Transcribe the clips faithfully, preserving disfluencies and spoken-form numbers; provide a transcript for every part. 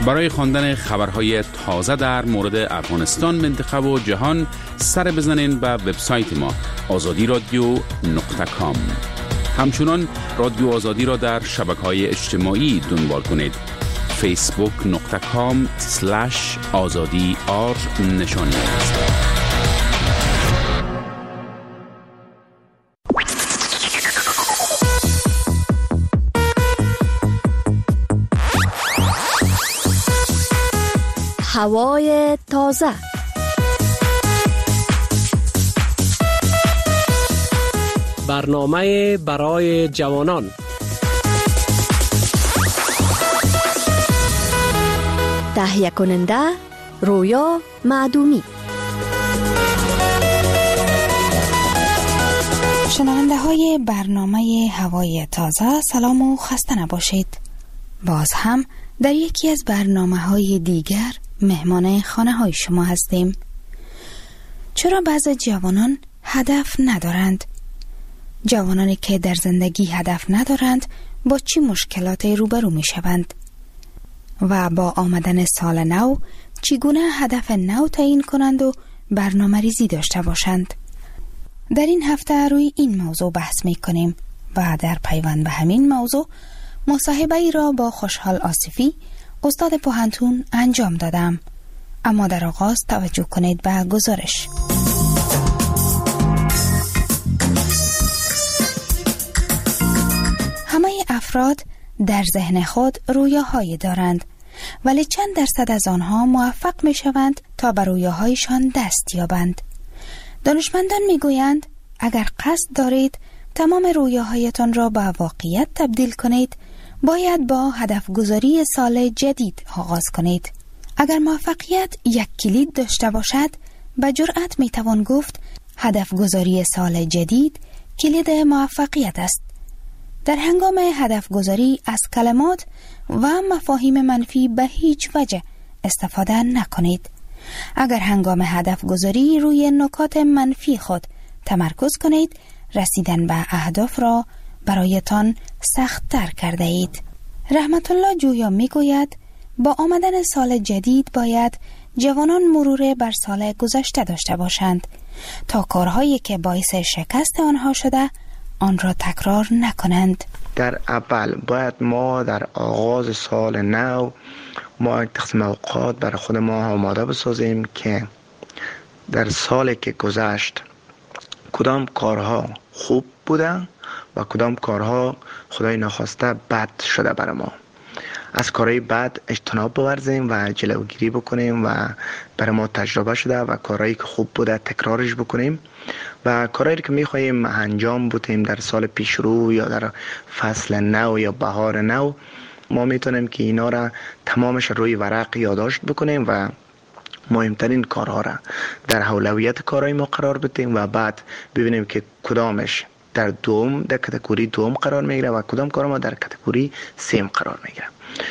برای خواندن خبرهای تازه در مورد افغانستان، منطقه و جهان سر بزنین به وبسایت ما آزادی رادیو نقطه کام. همچنان رادیو آزادی را در شبکه‌های اجتماعی دنبال کنید. فیسبوک نقطه کام سلش آزادی آر نشانی است. هوای تازه. برنامه برای جوانان. تهیه کننده رویا معدومی. شنونده های برنامه هوای تازه، سلام و خسته نباشید. باز هم در یکی از برنامه های دیگر مهمان خانه های شما هستیم. چرا بعضی جوانان هدف ندارند؟ جوانانی که در زندگی هدف ندارند با چی مشکلاتی روبرو می شوند؟ و با آمدن سال نو چگونه هدف نو تعیین کنند و برنامه ریزی داشته باشند؟ در این هفته روی این موضوع بحث می کنیم و در پیوند به همین موضوع مصاحبه ای را با خوشحال آصفی، استاد پوهنتون انجام دادم. اما در آغاز توجه کنید به گزارش. همه افراد در ذهن خود رویاهایی دارند، ولی چند درصد از آنها موفق می شوند تا بر رویاهایشان دست یابند. دانشمندان می گویند اگر قصد دارید تمام رویاهایتان را به واقعیت تبدیل کنید، باید با هدف گذاری سال جدید آغاز کنید. اگر موفقیت یک کلید داشته باشد، به جرأت می توان گفت هدف گذاری سال جدید کلید موفقیت است. در هنگام هدف گذاری از کلمات و مفاهیم منفی به هیچ وجه استفاده نکنید. اگر هنگام هدف گذاری روی نکات منفی خود تمرکز کنید، رسیدن به اهداف را برایتان سخت تر کرده اید. رحمت الله جویا می گوید با آمدن سال جدید باید جوانان مرور بر سال گذشته داشته باشند تا کارهایی که باعث شکست آنها شده آن را تکرار نکنند. در اول باید ما در آغاز سال نو ما تقسیم اوقات برای خود ما آماده بسازیم که در سالی که گذشت کدام کارها خوب بوده و کدام کارها خدای نخواسته بد شده برای ما. از کارهای بد اجتناب بورزیم و جلوگیری بکنیم و برای ما تجربه شده و کارهایی که خوب بوده تکرارش بکنیم و کارهایی که میخواییم انجام بدیم در سال پیش رو یا در فصل نو یا بهار نو، ما میتونیم که اینا را تمامش روی ورق یادداشت بکنیم و مهمترین کارها را در اولویت کارهای ما قرار بدیم و بعد ببینیم که کدامش در دوم در کاتگوری دوم قرار میگیره و کدام کار ما در کاتگوری سیم قرار میگیره.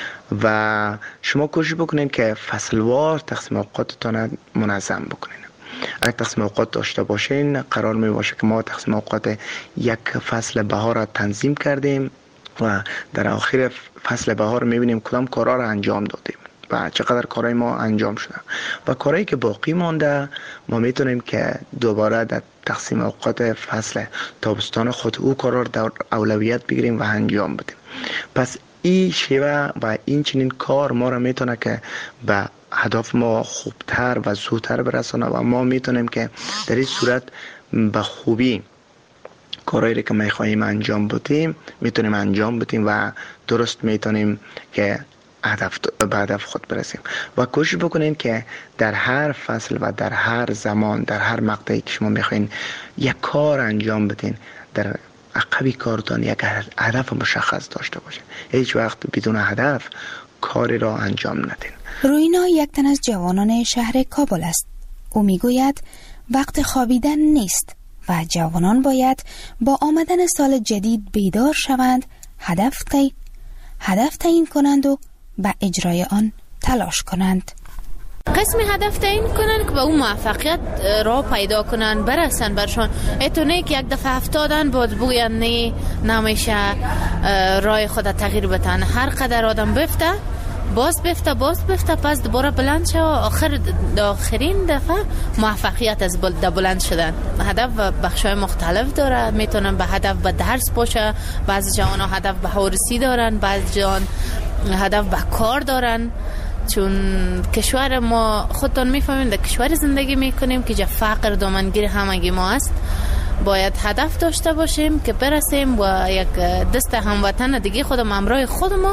و شما کوشش بکنین که فصلوار تقسیم اوقاتتان منظم بکنین. اگر تقسیم اوقات داشته باشین، قرار می باشه که ما تقسیم اوقات یک فصل بهار را تنظیم کردیم و در آخر فصل بهار میبینیم کدام کارها را انجام دادیم و چقدر کارهای ما انجام شده و کارهایی که باقی مانده ما میتونیم که دوباره در تقسیم اوقات فصل تابستان خود او کارها را در اولویت بگیریم و انجام بدیم. پس این شیوه و این چنین کار ما را میتونه که به هدف ما خوبتر و زودتر برسانه و ما میتونیم که در این صورت به خوبی کارهایی که میخواییم انجام بدیم میتونیم انجام بدیم و درست میتونیم که هدف به هدف خود برسیم. و کوشش بکنین که در هر فصل و در هر زمان در هر مقطعی که شما میخواین یک کار انجام بدین، در عقبی کارتان یک هدف مشخص داشته باشین. هیچ وقت بدون هدف کاری را انجام ندین. روینا یک تن از جوانان شهر کابل است. او میگوید وقت خوابیدن نیست و جوانان باید با آمدن سال جدید بیدار شوند، هدف تعیین هدف تعیین کنند و به اجرای آن تلاش کنند. قسم هدف تعیین کنن که به اون موفقیت را پیدا کنن، برسن برشان. اتونه که یک دفعه افتادن بود بگوین نه نمیشه راه خود تغییر بدن. هر قدر آدم بفته باز بفته باز بفته پس دوباره بلند شو، آخر آخرین دفعه موفقیت از بل بلند شدن. هدف بخشای مختلف داره، میتونن به هدف به درس باشه، بعضی جوان ها هدف به هورسی دارن، بعضی جوان هدف به کار دارن. چون کشور ما خودتون میفهمین در کشور زندگی میکنیم که جا فقر دامنگیر همگی ما است. باید هدف داشته باشیم که برسیم و یک دست هموطن دیگه خودم همراه خود ما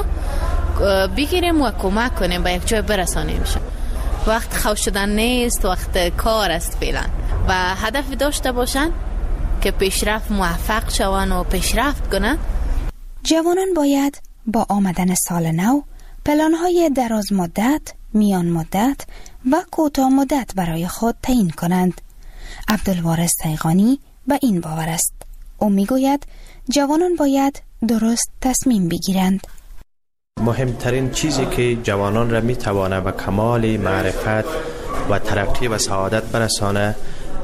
بگیریم و کمک کنیم به یک جای برسانیم. وقت خوش شدن نیست، وقت کار است فعلا. و هدف داشته باشن که پیشرفت موفق شون و پیشرفت کنن. جوانان باید با آمدن سال نو پلان‌های دراز مدت، میان مدت و کوتاه مدت برای خود تعیین کنند. عبدالوارث تیغانی به این باور است. او میگوید جوانان باید درست تصمیم بگیرند. مهمترین چیزی که جوانان را میتوانه به کمال معرفت و ترقی و سعادت برسانه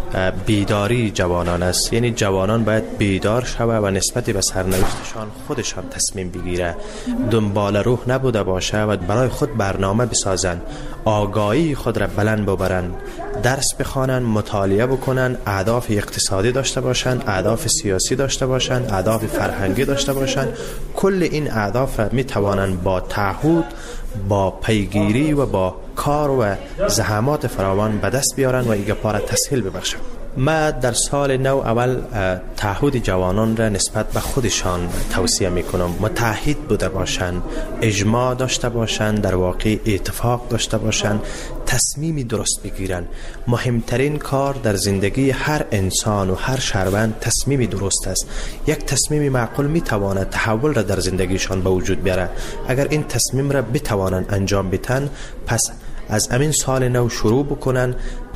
بیداری جوانان است. یعنی جوانان باید بیدار شوه و نسبت به سرنوشتشان خودشان تصمیم بگیره، دنبال روح نبوده باشه و برای خود برنامه بسازن، آگاهی خود را بلند ببرن، درس بخوانن، مطالعه بکنن، اهداف اقتصادی داشته باشن، اهداف سیاسی داشته باشن، اهداف فرهنگی داشته باشن. کل این اهداف را می توانن با تعهد، با پیگیری و با کار و زحمات فراوان به دست بیارن و ایگه پاره تسهیل ببخشن. ما در سال نو اول تعهد جوانان را نسبت به خودشان توصیه میکنم. متحد بوده باشن، اجماع داشته باشن، در واقع اتفاق داشته باشن، تصمیمی درست بگیرن. مهمترین کار در زندگی هر انسان و هر شهروند تصمیمی درست است. یک تصمیمی معقول میتواند تحول را در زندگیشان به وجود بیاره. اگر این تصمیم را بتوانند انجام بدن، پس از امین سال نو شروع بکنن.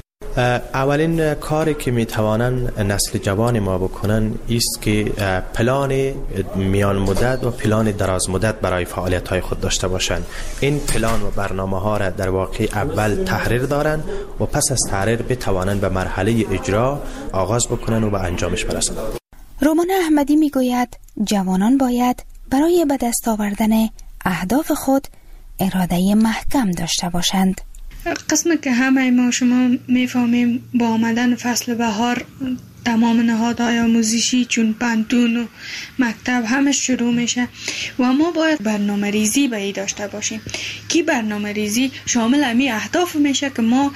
اولین کاری که میتوانن نسل جوان ما بکنن است که پلان میان مدت و پلان دراز مدت برای فعالیت های خود داشته باشن. این پلان و برنامه ها را در واقع اول تحریر دارن و پس از تحریر بتوانن به مرحله اجرا آغاز بکنن و به انجامش برسن. رومان احمدی میگوید جوانان باید برای به دست آوردن اهداف خود اراده محکم داشته باشند. قسم که همه ما شما میفهمیم با آمدن فصل بهار تمام نهادهای آموزشی چون پانتون و مکتب همه شروع میشه و ما باید برنامه ریزی به ای داشته باشیم که برنامه ریزی شامل امی اهداف میشه که ما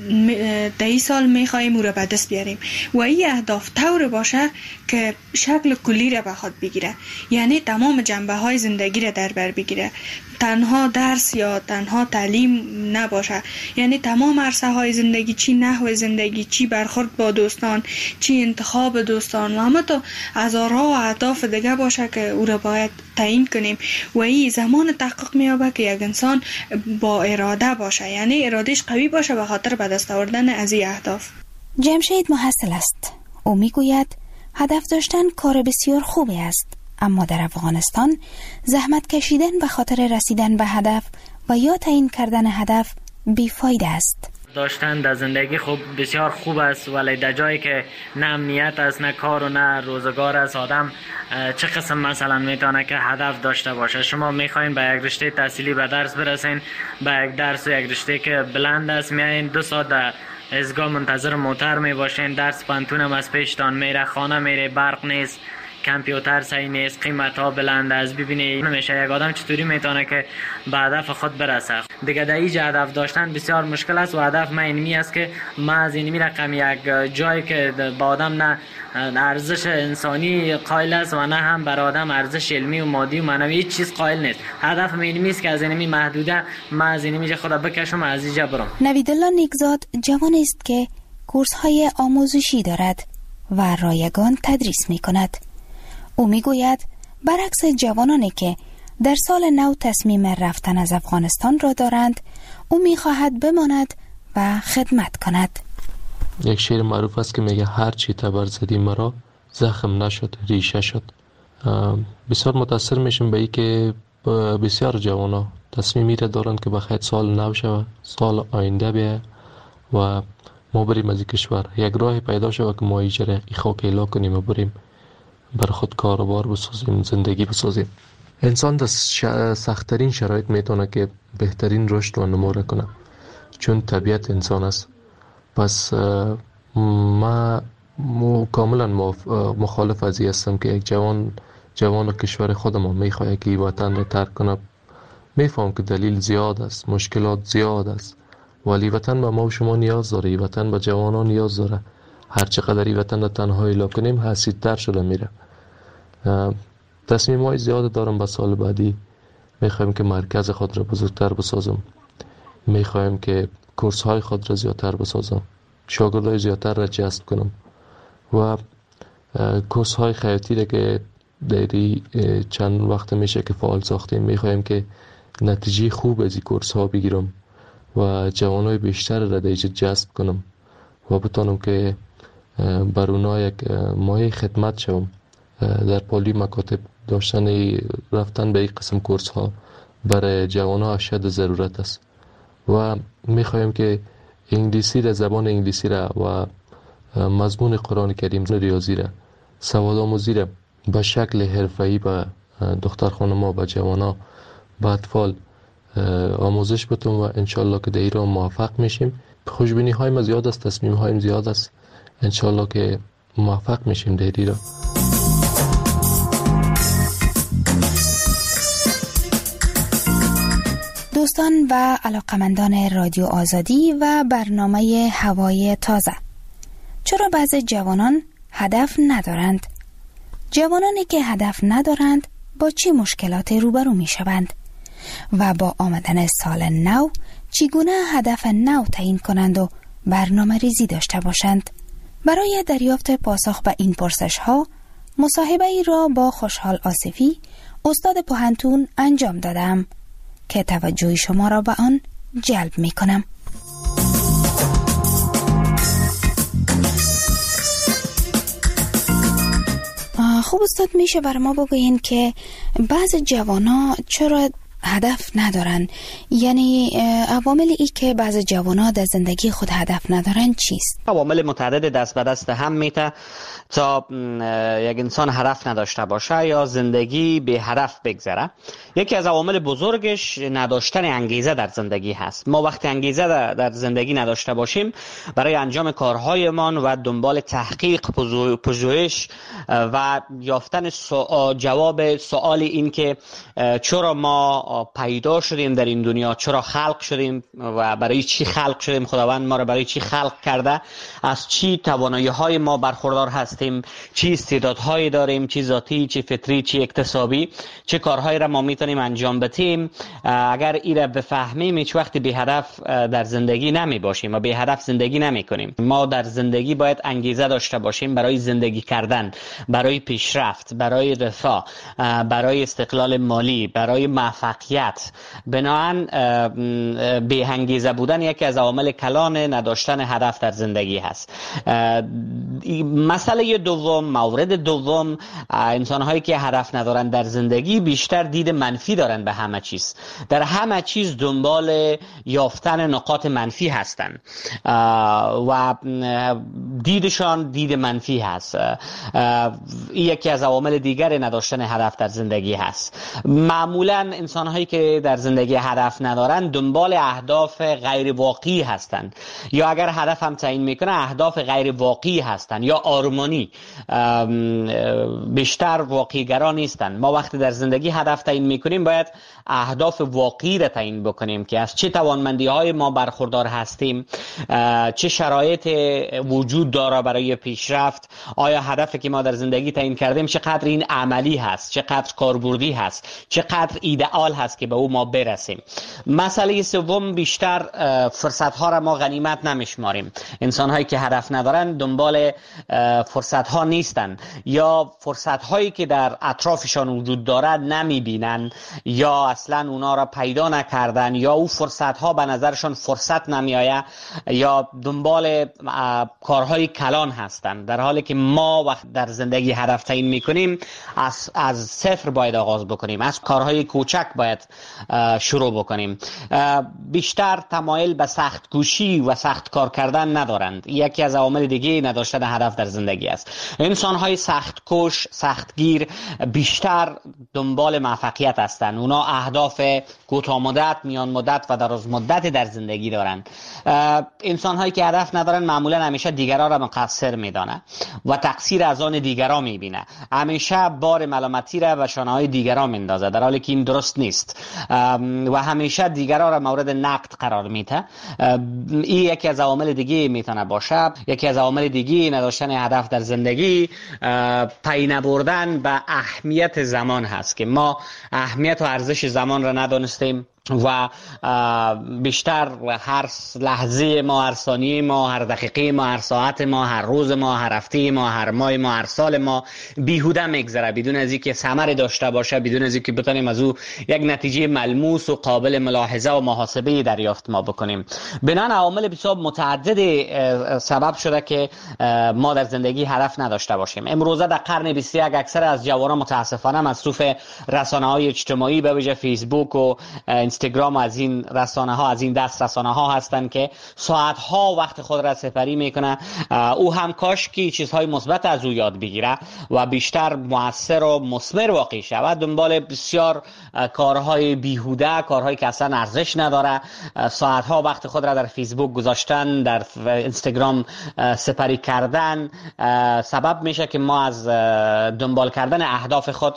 در این سال میخواییم او را به دست بیاریم و این اهداف طور باشه که شکل کلی را به خود بگیره، یعنی تمام جنبه های زندگی را در بر بگیره، تنها درس یا تنها تعلیم نباشه، یعنی تمام عرصه های زندگی، چی نحو زندگی، چی برخورد با دوستان، چی انتخاب دوستان و همه تا هزارها و اهداف دیگه باشه که او را باید تعیین کنیم و این زمان تحقق میابه که یک انسان با اراده باشه، یعنی ارادهش قوی باشه به خاطر به دست آوردن از این اهداف. جمشید محصل است. او میگوید هدف داشتن کار بسیار خوبی است، اما در افغانستان زحمت کشیدن به خاطر رسیدن به هدف و یا تعیین کردن هدف بیفایده است. داشتن در زندگی خوب بسیار خوب است، ولی در جایی که نه امنیت است، نه کار و نه روزگار است، آدم چه قسم مثلا میتونه که هدف داشته باشه؟ شما میخواین به یک رشته تحصیلی به درس برسین، به یک درس و یک رشته که بلند است، میایین دو ساعت در ایستگاه منتظر موتر میباشین، درس پانتون هم از پیشتان میره، خانه میره، برق نیست، کامپیوتر صحیح نیست، قیمت ها بلند است. ببینید نمیشه یک آدم چطوری میتونه که به هدف خود برسه. دیگه در اینجا هدف داشتن بسیار مشکل است و هدف من اینمی است که ما از اینمی رقم یک جایی که با آدم نه ارزش انسانی قائل است و نه هم بر آدم ارزش علمی و مادی و معنوی هیچ چیز قائل نیست. هدف من اینمی است که از اینمی محدوده ما از اینمی خود بکشم از اینجا برم. نویدالله نیکزاد جوان است که کورس های آموزشی دارد و رایگان تدریس می کند. او میگوید برعکس جوانانی که در سال نو تصمیم رفتن از افغانستان را دارند، او میخواهد بماند و خدمت کند. یک شعر معروف است که میگه هر چی تبر زدی مرا زخم نشد ریشه شد. بسیار متاثر میشم به این که بسیار جوانا تصمیمی را دارند که بخیر سال نو شود، سال آینده بیه و ما بریم از این کشور، یک راه پیدا شود که ما ایجره ای خاک ایلا کنیم و بریم بر خود کاروبار بسازیم، زندگی بسازیم. انسان در سخت‌ترین شرایط میتونه که بهترین رشد و نمو را کنه، چون طبیعت انسان است. پس ما کاملا مخالف از این هستم که یک جوان جوان کشور خودمان میخواد که وطن را ترک کنه. میفهم که دلیل زیاد است، مشکلات زیاد است، ولی وطن به ما و شما نیاز داره، وطن به جوانان نیاز داره. هر چقدر این وطن را تنها اعلا کنیم حسیدتر شده میره. تصمیم های زیاد دارم به سال بعدی. میخوایم که مرکز خود را بزرگتر بسازم، میخوایم که کورس های خود را زیادتر بسازم، شاگردای زیادتر را جذب کنم و کورس های خیاطی را که دیری چند وقت میشه که فعال ساختیم، میخوایم که نتیجه خوب از این کورس ها بگیرم و جوانای بیشتر را دیجا جذب کنم و بتانم که بر اونا یک مایه خدمت شوم. در پالی مکاتب داشتن رفتن به این قسم کورس ها برای جوان ها اشد ضرورت است و میخوایم که انگلیسی را، زبان انگلیسی را و مضمون قرآن کریم، ریاضی را، سواد آموزی را به شکل حرفه‌ای به دختر خانم ها، به جوان ها، به اطفال آموزش بتم و انشالله که در ایران موفق میشیم. خوشبینی های ما زیاد است، تصمیم هایم زیاد است، انشالله که موفق میشیم در ایران. دوستان و علاقمندان رادیو آزادی و برنامه هوای تازه، چرا بعضی جوانان هدف ندارند؟ جوانانی که هدف ندارند با چه مشکلاتی روبرو می شوند؟ و با آمدن سال نو چگونه هدف نو تعیین کنند و برنامه ریزی داشته باشند؟ برای دریافت پاسخ به این پرسش ها مصاحبه ای را با خوشحال آصفی، استاد پوهنتون انجام دادم که توجه شما را به آن جلب می کنم. خوب استاد، میشه بر ما بگوین که بعض جوانا چرا هدف ندارن؟ یعنی عوامل ای که بعض جوانا در زندگی خود هدف ندارن چیست؟ عوامل متعدد دست به دست هم میته تا یک انسان هدف نداشته باشه یا زندگی به هدف بگذره. یکی از عوامل بزرگش نداشتن انگیزه در زندگی هست. ما وقتی انگیزه در زندگی نداشته باشیم برای انجام کارهایمان و دنبال تحقیق، پژوهش و یافتن سو... جواب سوال این که چرا ما پیدا شدیم در این دنیا، چرا خلق شدیم و برای چی خلق شدیم، خداوند ما را برای چی خلق کرده، از چی توانایی های ما برخوردار هستیم، چی استعدادهایی داریم، چی ذاتی، چی فطری، چی اکتسابی، چه کارهایی را ما میتونیم انجام بدیم. اگر این را بفهمیم هیچ وقت بی هدف در زندگی نمی باشیم و بی هدف زندگی نمی کنیم. ما در زندگی باید انگیزه داشته باشیم برای زندگی کردن، برای پیشرفت، برای رفاه، برای استقلال مالی، برای موفقیت. بنابراین بی انگیزه بودن یکی از عوامل کلان نداشتن هدف در زندگی هست. مسئله دوم، مورد دوم، انسان هایی که هدف ندارن در زندگی بیشتر دید منفی دارن به همه چیز. در همه چیز دنبال یافتن نقاط منفی هستن و دیدشان دید منفی هست. این یکی از عوامل دیگر نداشتن هدف در زندگی هست. معمولا انسان هایی که در زندگی هدف ندارن دنبال اهداف غیر واقعی هستند، یا اگر هدف هم تعیین میکنه اهداف غیر واقعی هستند یا آرمانی، بیشتر واقعی گرا نیستند. ما وقتی در زندگی هدف تعیین میکنیم باید اهداف واقعی را تعیین بکنیم که از چه توانمندی های ما برخوردار هستیم، چه شرایط وجود داره برای پیشرفت، آیا هدفی که ما در زندگی تعیین کردیم چقدر این عملی هست، چقدر کاربردی هست، چقدر ایدئال هست که به او ما برسیم. مسئله سوم، بیشتر فرصت ها را ما غنیمت نمیشماریم. انسان هایی که هدف ندارن دنبال فرصت ها نیستن یا فرصت هایی که در اطرافشان وجود دارد نمیبینن یا اصلا اونا را پیدا نکردن یا او فرصت ها به نظرشان فرصت نمیآید یا دنبال کارهای کلان هستن، در حالی که ما وقت در زندگی هدف تعیین میکنیم از از صفر باید آغاز بکنیم، از کارهای کوچک باید باید شروع بکنیم. بیشتر تمایل به سخت کوشی و سخت کار کردن ندارند. یکی از عوامل دیگه نداشتن هدف در زندگی است. انسان های سخت کوش، سختگیر بیشتر دنبال موفقیت هستند. اونا اهداف کوتاه مدت، میان مدت و دراز مدت در زندگی دارند. انسان هایی که هدف ندارن معمولا همیشه دیگران را مقصر میدانه و تقصیر از آن دیگران میبینه. همیشه بار ملامتی را به شانه های دیگران میندازه، در حالی که این درست نیست و همیشه دیگران را مورد نقد قرار میده. این یکی از عوامل دیگه میتونه باشه. یکی از عوامل دیگه نداشتن هدف در زندگی پی نبردن به اهمیت زمان هست که ما اهمیت و ارزش زمان را ندانستیم و بیشتر هر لحظه ما، هر ثانیه ما، هر دقیقه ما، هر ساعت ما، هر روز ما، هر هفته ما، هر ماه ما، هر سال ما بیهوده میگذره بدون از اینکه ثمری داشته باشه، بدون از اینکه بتونیم از او یک نتیجه ملموس و قابل ملاحظه و محاسبه دریافت ما بکنیم. بنان عوامل بسیار متعدد سبب شده که ما در زندگی هدف نداشته باشیم. امروزه در قرن بیست و یک اکثر از جوانان متاسفانه مصروف رسانه‌های اجتماعی به ویژه فیسبوک و اینستاگرام از این رسانه ها، از این دست رسانه ها هستند که ساعت ها وقت خود را سپری میکنه. او هم کاش که چیزهای مثبت از او یاد بگیره و بیشتر مؤثر و مثمر واقع شود. دنبال بسیار کارهای بیهوده، کارهایی که اصلا ارزش نداره، ساعت ها وقت خود را در فیسبوک گذاشتن، در اینستاگرام سپری کردن سبب میشه که ما از دنبال کردن اهداف خود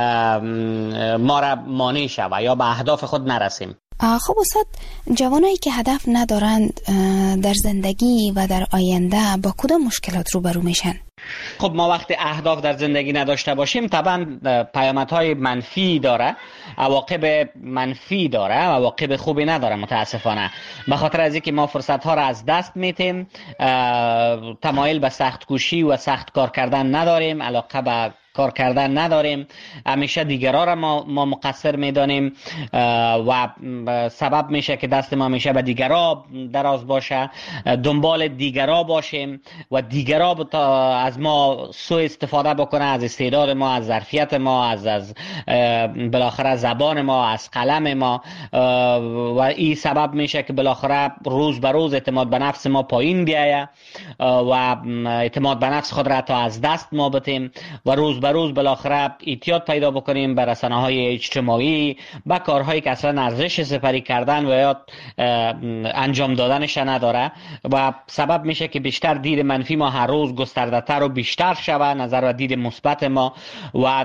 ما را مانع شود یا به اهداف خود نرسیم. خب استاد، جوانایی که هدف ندارند در زندگی و در آینده با کدام مشکلات روبرو میشن؟ خب ما وقتی اهداف در زندگی نداشته باشیم طبعا پیامدهای منفی داره، عواقب منفی داره، عواقب خوبی نداره متاسفانه. به خاطر از اینکه ما فرصت ها را از دست میتیم، تمایل به سخت کوشی و سخت کار کردن نداریم، علاقه به کار کردن نداریم، همیشه دیگران را ما, ما مقصر میدانیم و سبب میشه که دست ما همیشه به دیگران دراز باشه، دنبال دیگران باشیم و دیگران از ما سوء استفاده بکنه، از استعداد ما، از ظرفیت ما، از از بالاخره زبان ما، از قلم ما و این سبب میشه که بالاخره روز به روز اعتماد به نفس ما پایین بیایه و اعتماد به نفس خود را تا از دست ما بدیم و روز به روز بالاخره اعتیاد پیدا بکنیم به رسانه‌های اجتماعی، به کارهایی که اصلا ارزش سپری کردن و یا انجام دادنش نداره و سبب میشه که بیشتر دید منفی ما هر روز گسترده‌تر و بیشتر شود، نظر و دید مثبت ما و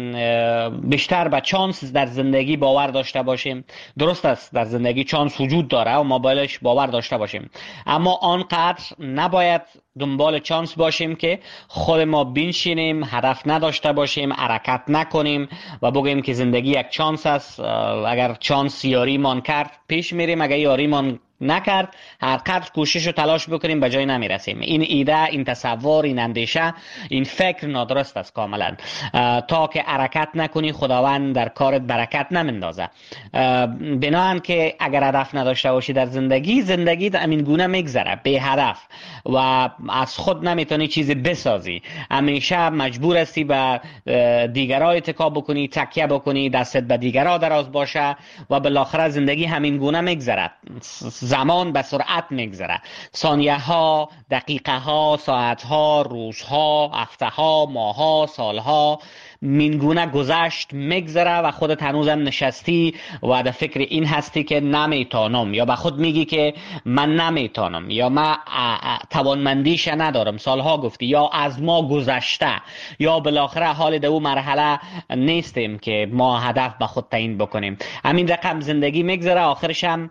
بیشتر به چانس در زندگی باور داشته باشیم. درست است در زندگی چانس وجود داره و ما بایدش باور داشته باشیم، اما آنقدر نباید دنبال چانس باشیم که خود ما بنشینیم، هدف نداشته باشیم، حرکت نکنیم و بگیم که زندگی یک چانس است، اگر چانس یاری مان کرد پیش میریم، اگر یاری مان نکرد هر قدر کوشش و تلاش بکنیم به جای نمیرسیم. این ایده، این تصور، این اندیشه، این فکر نادرست است کاملا. تا که حرکت نکنی خداوند در کارت برکت نمیندازه. بنابراین که اگر هدف نداشته باشی در زندگی، زندگی همین گونه میگذره بی هدف و از خود نمیتونی چیزی بسازی. همیشه مجبور هستی به دیگران اتکا بکنی، تکیه بکنی، دستت به دیگران دراز باشه و بالاخره زندگی همین گونه میگذره. زمان به سرعت میگذره، ثانیه ها، دقیقه ها، ساعت ها، روزها، هفته ها، ماه ها، سال ها مینگونه گذشت میگذره و خودت هنوزم نشستی و در فکر این هستی که نمیتونم، یا به خود میگی که من نمیتونم، یا من توانمندیش ندارم، سالها گفتی، یا از ما گذشته، یا بالاخره حال دو مرحله نیستیم که ما هدف به خود تعیین بکنیم. همین رقم زندگی میگذره، آخرش هم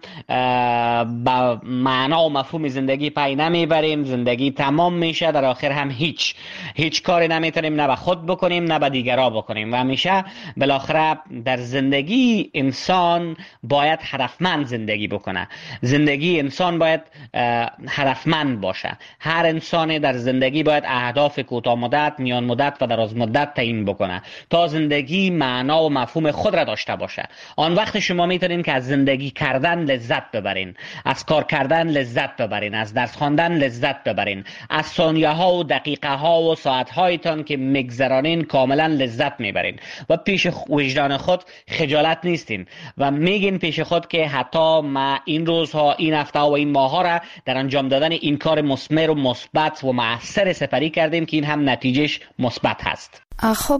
با معنا و مفهوم زندگی پی نمیبریم، زندگی تمام میشه، در آخر هم هیچ هیچ کاری نمیتونیم نه به خود بکنیم نه به دیگران بکنیم و همیشه بالاخره در زندگی انسان باید هدفمند زندگی بکنه. زندگی انسان باید هدفمند باشه. هر انسان در زندگی باید اهداف کوتاه مدت، میان مدت و دراز مدت تعیین بکنه تا زندگی معنا و مفهوم خود را داشته باشه. آن وقت شما میتونین که از زندگی کردن لذت ببرین، از کار کردن لذت ببرین، از درس خواندن لذت ببرین، از ثانیه ها و دقیقه ها و ساعت هایتان که میگذرانین کاملا لذت میبرین و پیش وجدان خود خجالت نیستین و میگین پیش خود که حتی ما این روزها، این هفته و این ماها را در انجام دادن این کار مثمر و مثبت و مؤثر سپری کردیم که این هم نتیجهش مثبت هست. خب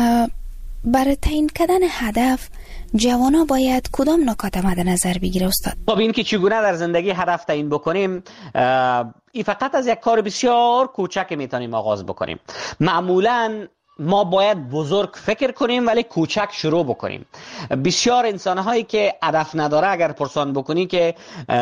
برای تعیین کردن هدف جوانا باید کدام نکات مد نظر بگیره استاد؟ خب این که چگونه در زندگی هدف تعیین بکنیم، این فقط از یک کار بسیار کوچک میتونیم آغاز بکنیم. معمولاً ما باید بزرگ فکر کنیم ولی کوچک شروع بکنیم. بسیار انسان‌هایی که هدف نداره اگر پرسان بکنی که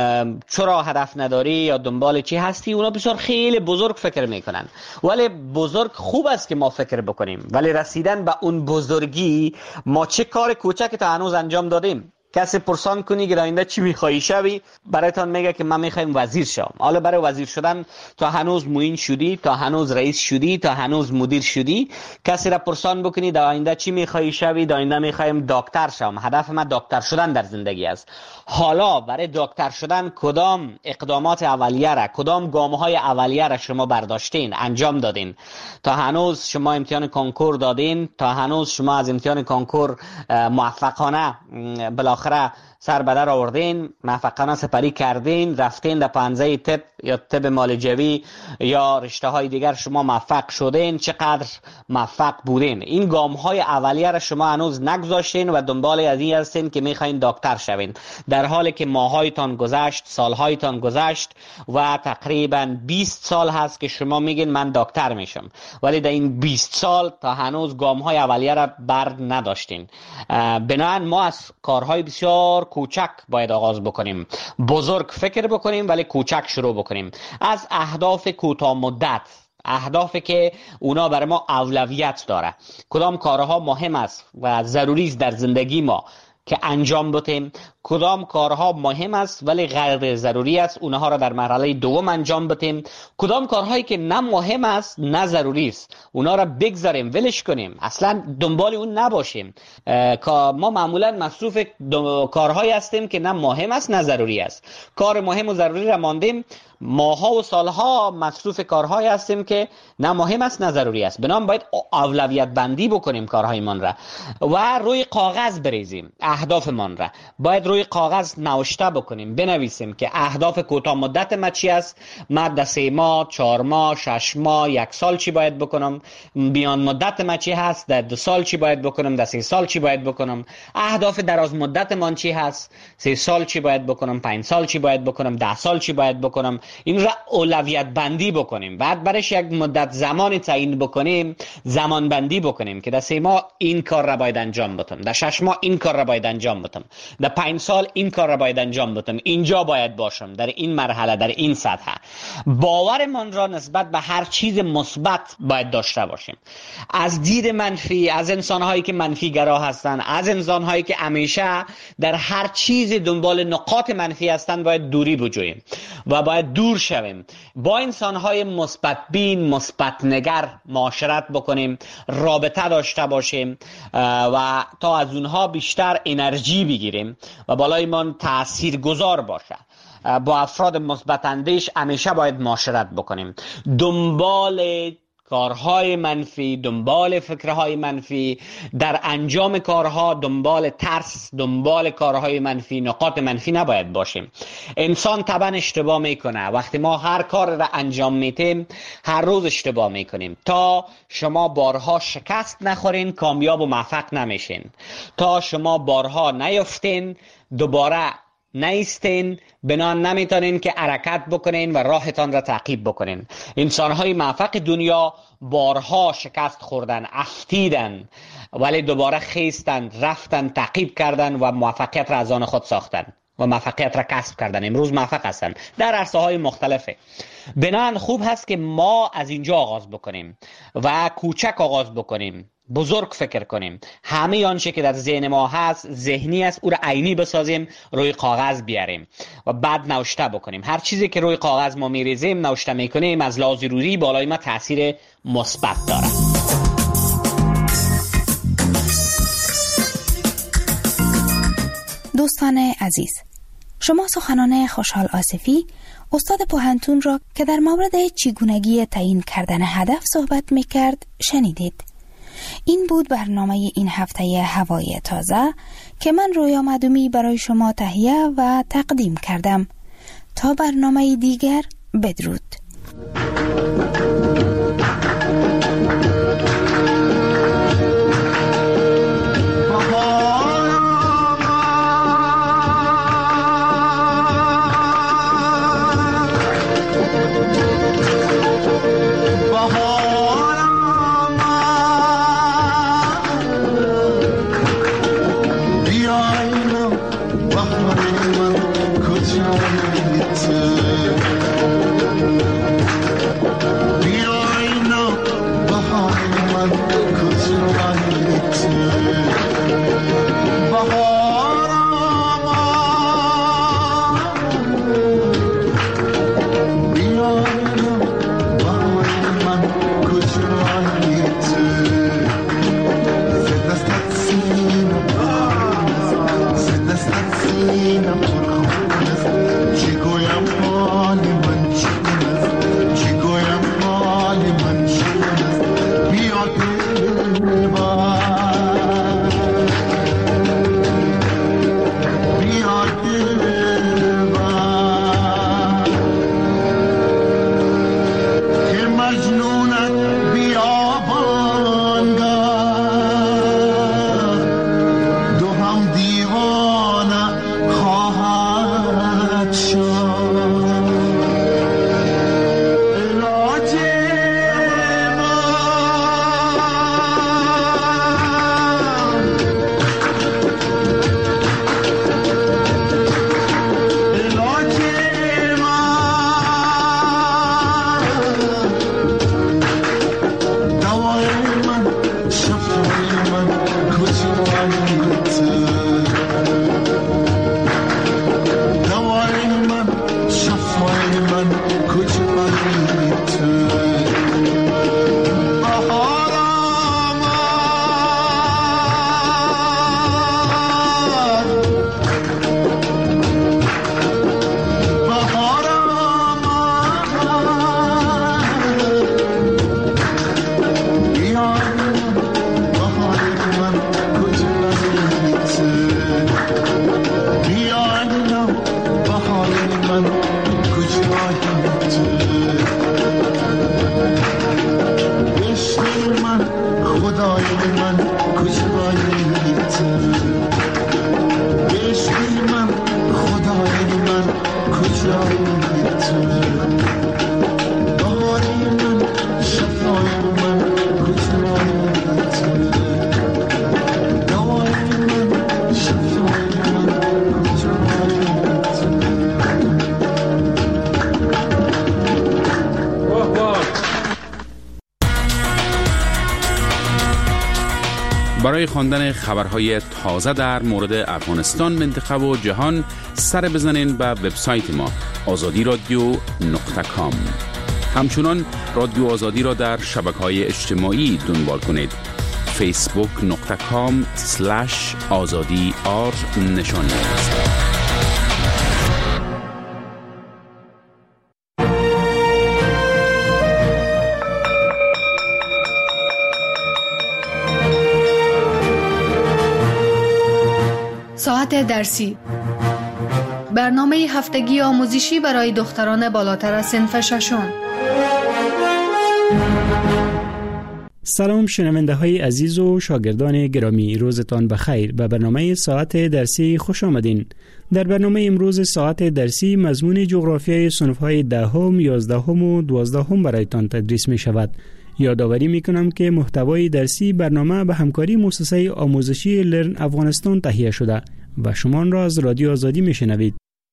چرا هدف نداری یا دنبال چی هستی، اونا بسیار خیلی بزرگ فکر میکنن. ولی بزرگ خوب است که ما فکر بکنیم، ولی رسیدن به اون بزرگی ما چه کار کوچکی تا هنوز انجام دادیم؟ کسی پرسان کنی که آینده چی میخوایی شوی، برایتان میگه که من میخوایم وزیر شم. حالا برای وزیر شدن تا هنوز معین شدی، تا هنوز رئیس شدی، تا هنوز مدیر شدی. کسی را پرسان بکنی در آینده چی میخوایی شوی، در آینده میخوایم دکتر شم، هدف من دکتر شدن در زندگی است. حالا برای دکتر شدن کدام اقدامات اولیه را، کدام گام‌های اولیه را شما برداشتین، انجام دادین؟ تا هنوز شما امتحان کنکور دادین، تا هنوز شما از امتحان کنکور موفقانه بالاخره سر به در آوردین، موفقانه سپری کردین، رفتین در پنجه طب یا طب معالجوی یا رشته های دیگر شما موفق شدین، چقدر موفق بودین؟ این گام های اولیه را شما هنوز نگذاشتین و دنبال از این هستین که میخواین دکتر شوین، در حالی که ماهایتان گذشت، سالهایتان گذشت و تقریبا بیست سال هست که شما میگین من دکتر میشم، ولی در این بیست سال تا هنوز گام های اولیه را بر نداشتین. بنابراین ما از کارهای بسیار کوچک باید آغاز بکنیم، بزرگ فکر بکنیم ولی کوچک شروع بکنیم. از اهداف کوتاه مدت، اهدافی که اونا برای ما اولویت داره، کدام کارها مهم است و ضروری است در زندگی ما که انجام بدیم، کدام کارها مهم است ولی غیر ضروری است اونها را در مرحله دوم انجام بدیم، کدام کارهایی که نه مهم است نه ضروری است اونها را بگذاریم، ولش کنیم، اصلا دنبال اون نباشیم. ما معمولا مصروف کارهایی هستیم که نه مهم است نه ضروری است. کار مهم و ضروری را ماندیم، ماها و سالها مصروف کارهایی هستیم که نه مهم است نه ضروری است. بنابراین باید اولویت بندی بکنیم کارهایمان را و روی کاغذ بریزیم. اهدافمان را باید روی کاغذ نوشته بکنیم، بنویسیم که اهداف کوتاه مدت ما چی است، من در سه ماه، چهار ماه، شش ماه، یک سال چی باید بکنم، میان مدت ما چی هست، در دو سال چی باید بکنم، در سه سال چی باید بکنم، اهداف دراز مدت من چی هست، سه سال چی باید بکنم، پنج سال چی باید بکنم، ده سال چی باید بکنم. این را اولویت بندی بکنیم. بعد برش یک مدت زمان تعیین بکنیم، زمان بندی بکنیم که در سه ماه این کار را باید انجام بدم، در شش ماه این کار را باید انجام بدم، در پنج سال این کار را باید انجام بدم، اینجا باید باشم، در این مرحله، در این سطح. باورمان را نسبت به هر چیز مثبت باید داشته باشیم. از دید منفی، از انسان‌هایی که منفی گرا هستند، از انسان‌هایی که همیشه در هر چیز دنبال نقاط منفی هستند باید دوری بجوییم و باید دور شویم. با انسان‌های مثبت بین، مثبت نگر معاشرت بکنیم، رابطه داشته باشیم و تا از اونها بیشتر انرژی بگیریم و بالای من تأثیر گذار باشه. با افراد مثبت اندیش همیشه باید معاشرت بکنیم. دنبال کارهای منفی، دنبال فکرهای منفی، در انجام کارها دنبال ترس، دنبال کارهای منفی، نقاط منفی نباید باشیم. انسان طبعا اشتباه میکنه. وقتی ما هر کار را انجام میتیم هر روز اشتباه میکنیم. تا شما بارها شکست نخورین کامیاب و موفق نمیشین. تا شما بارها نیفتین دوباره نیستین، بنان نمیتونین که حرکت بکنین و راهتان را تعقیب بکنین. انسانهای موفق دنیا بارها شکست خوردن، افتیدن، ولی دوباره خیستن، رفتن، تعقیب کردن و موفقیت را از آن خود ساختن و موفقیت را کسب کردن. امروز موفق هستن در عرصه های مختلفه. بنان خوب هست که ما از اینجا آغاز بکنیم و کوچک آغاز بکنیم، بزرگ فکر کنیم. همه آنچه که در ذهن ما هست ذهنی است، او را عینی بسازیم، روی کاغذ بیاریم و بعد نوشته بکنیم. هر چیزی که روی کاغذ ما میریزیم، نوشته میکنیم، از لحاظ روحی بالای ما تاثیر مثبت داره. دوستان عزیز، شما سخنان خوشحال آصفی، استاد پوهنتون را که در مورد چگونگی تعیین کردن هدف صحبت میکرد شنیدید. این بود برنامه این هفته هوای تازه که من رویا معدومی برای شما تهیه و تقدیم کردم. تا برنامه دیگر، بدرود. برای خواندن خبرهای تازه در مورد افغانستان، منطقه و جهان سر بزنین به وبسایت ما آزادی رادیو نقطه کام. همچنان رادیو آزادی را در شبکه‌های اجتماعی دنبال کنید. فیسبوک نقطه کام سلش آزادی آر نشانی است. ساعت درسی، برنامه هفتگی آموزشی برای دختران بالاتر از صنف ششم. سلام شنونده های عزیز و شاگردان گرامی، روزتان بخیر. به برنامه ساعت درسی خوش آمدین. در برنامه امروز ساعت درسی مضمون جغرافیای صنف های دهم، یازدهم و دوازدهم برایتان تدریس می شود. یادآوری می کنم که محتوای درسی برنامه به همکاری مؤسسه آموزشی لرن افغانستان تهیه شده و شما را از رادیو آزادی می شنوید.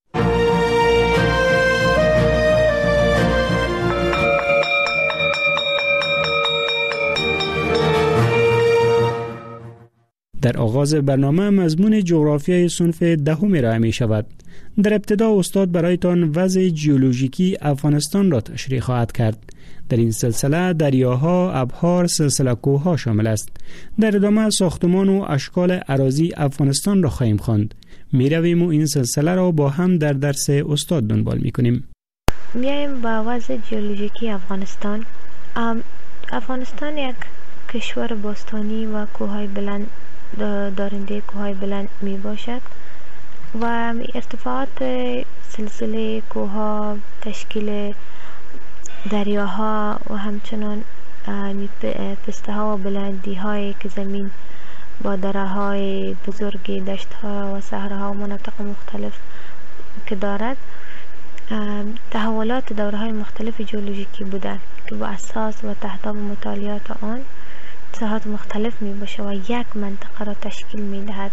در آغاز برنامه مضمون جغرافیای صنف دهم ارائه می شود. در ابتدا استاد برایتان وضع ژئولوژیکی افغانستان را تشریح خواهد کرد. در این سلسله دریاها، ابحار، سلسله کوه‌ها شامل است. در ادامه ساختمان و اشکال اراضی افغانستان را خواهیم خواند. می رویم و این سلسله را با هم در درس استاد دنبال می کنیم. میایم با وضع ژئولوژیکی افغانستان. افغانستان یک کشور باستانی و کوههای بلند دارنده کوههای بلند می باشد و ارتفاعات سلسله کوهها تشکیل دریاها و همچنان پسته ها و بلندی هایی که زمین با دره های بزرگ، دشت ها و صحراها و مناطق مختلف که دارد تحولات دوره های مختلف جیولوژیکی بودند که با اساس و تحت مطالعات آن ساحات مختلف می باشه و یک منطقه را تشکیل می دهد.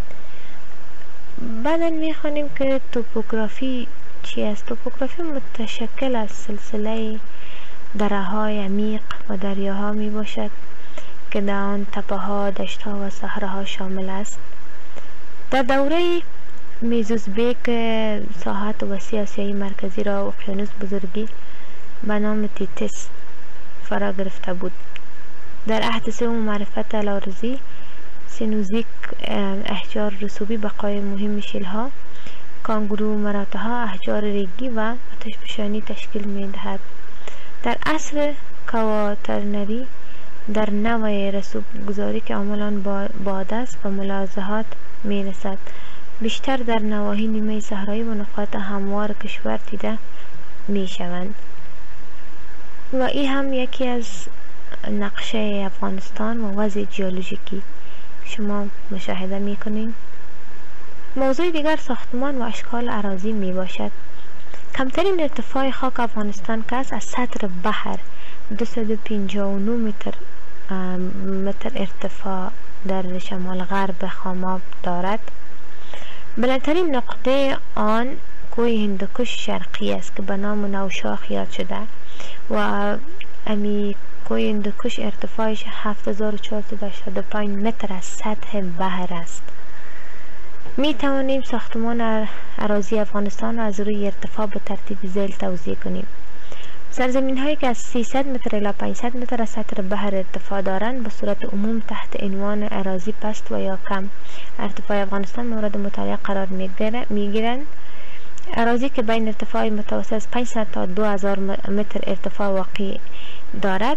بعدا می خوانیم که توپوگرافی چی است؟ توپوگرافی متشکل از سلسله دره های عمیق و دریاها می باشد که در آن تپه ها، دشت ها و صحراها شامل است. در دوره میزوزبیک ساحات وسیع آسیای مرکزی را اقیانوس بزرگی به نام تیتس فرا گرفته بود. در عهد سوم معرفت الارزی سینوزیک احجار رسوبی بقای مهم شیلها، کانگرو مراتها، احجار ریگی و آتشفشانی تشکیل می دهد. در عصر کواترنری در نوع رسوب گذاری که عملان باد است و ملاحظات می رسد بیشتر در نواحی نیمه صحرایی و نقاط هموار کشور دیده می شوند و این هم یکی از نقشه افغانستان و وضع جیولوژیکی شما مشاهده می کنید. موضوع دیگر ساختمان و اشکال اراضی می باشد. کمترین ارتفاع خاک افغانستان که از سطح بحر دویست و پنجاه و نه متر متر ارتفاع در شمال غرب خاماب دارد. بلندترین نقطه آن کوه هندوکش شرقی است که به نام نوشاخ یاد شده و امی کوه هندوکش ارتفاعش هفت هزار و چهارصد و هشتاد و پنج متر از سطح بحر است. می توانیم ساختمان اراضی افغانستان را از روی ارتفاع به ترتیب ذیل توضیح کنیم. سرزمین هایی که از سیصد متر الی پانصد متر از سطح بحر ارتفاع دارند به صورت عموم تحت عنوان اراضی پست و یا کم ارتفاع افغانستان مورد مطالعه قرار می گیرند. اراضی که بین ارتفاع متوسط از پانصد تا دو هزار متر ارتفاع واقع دارد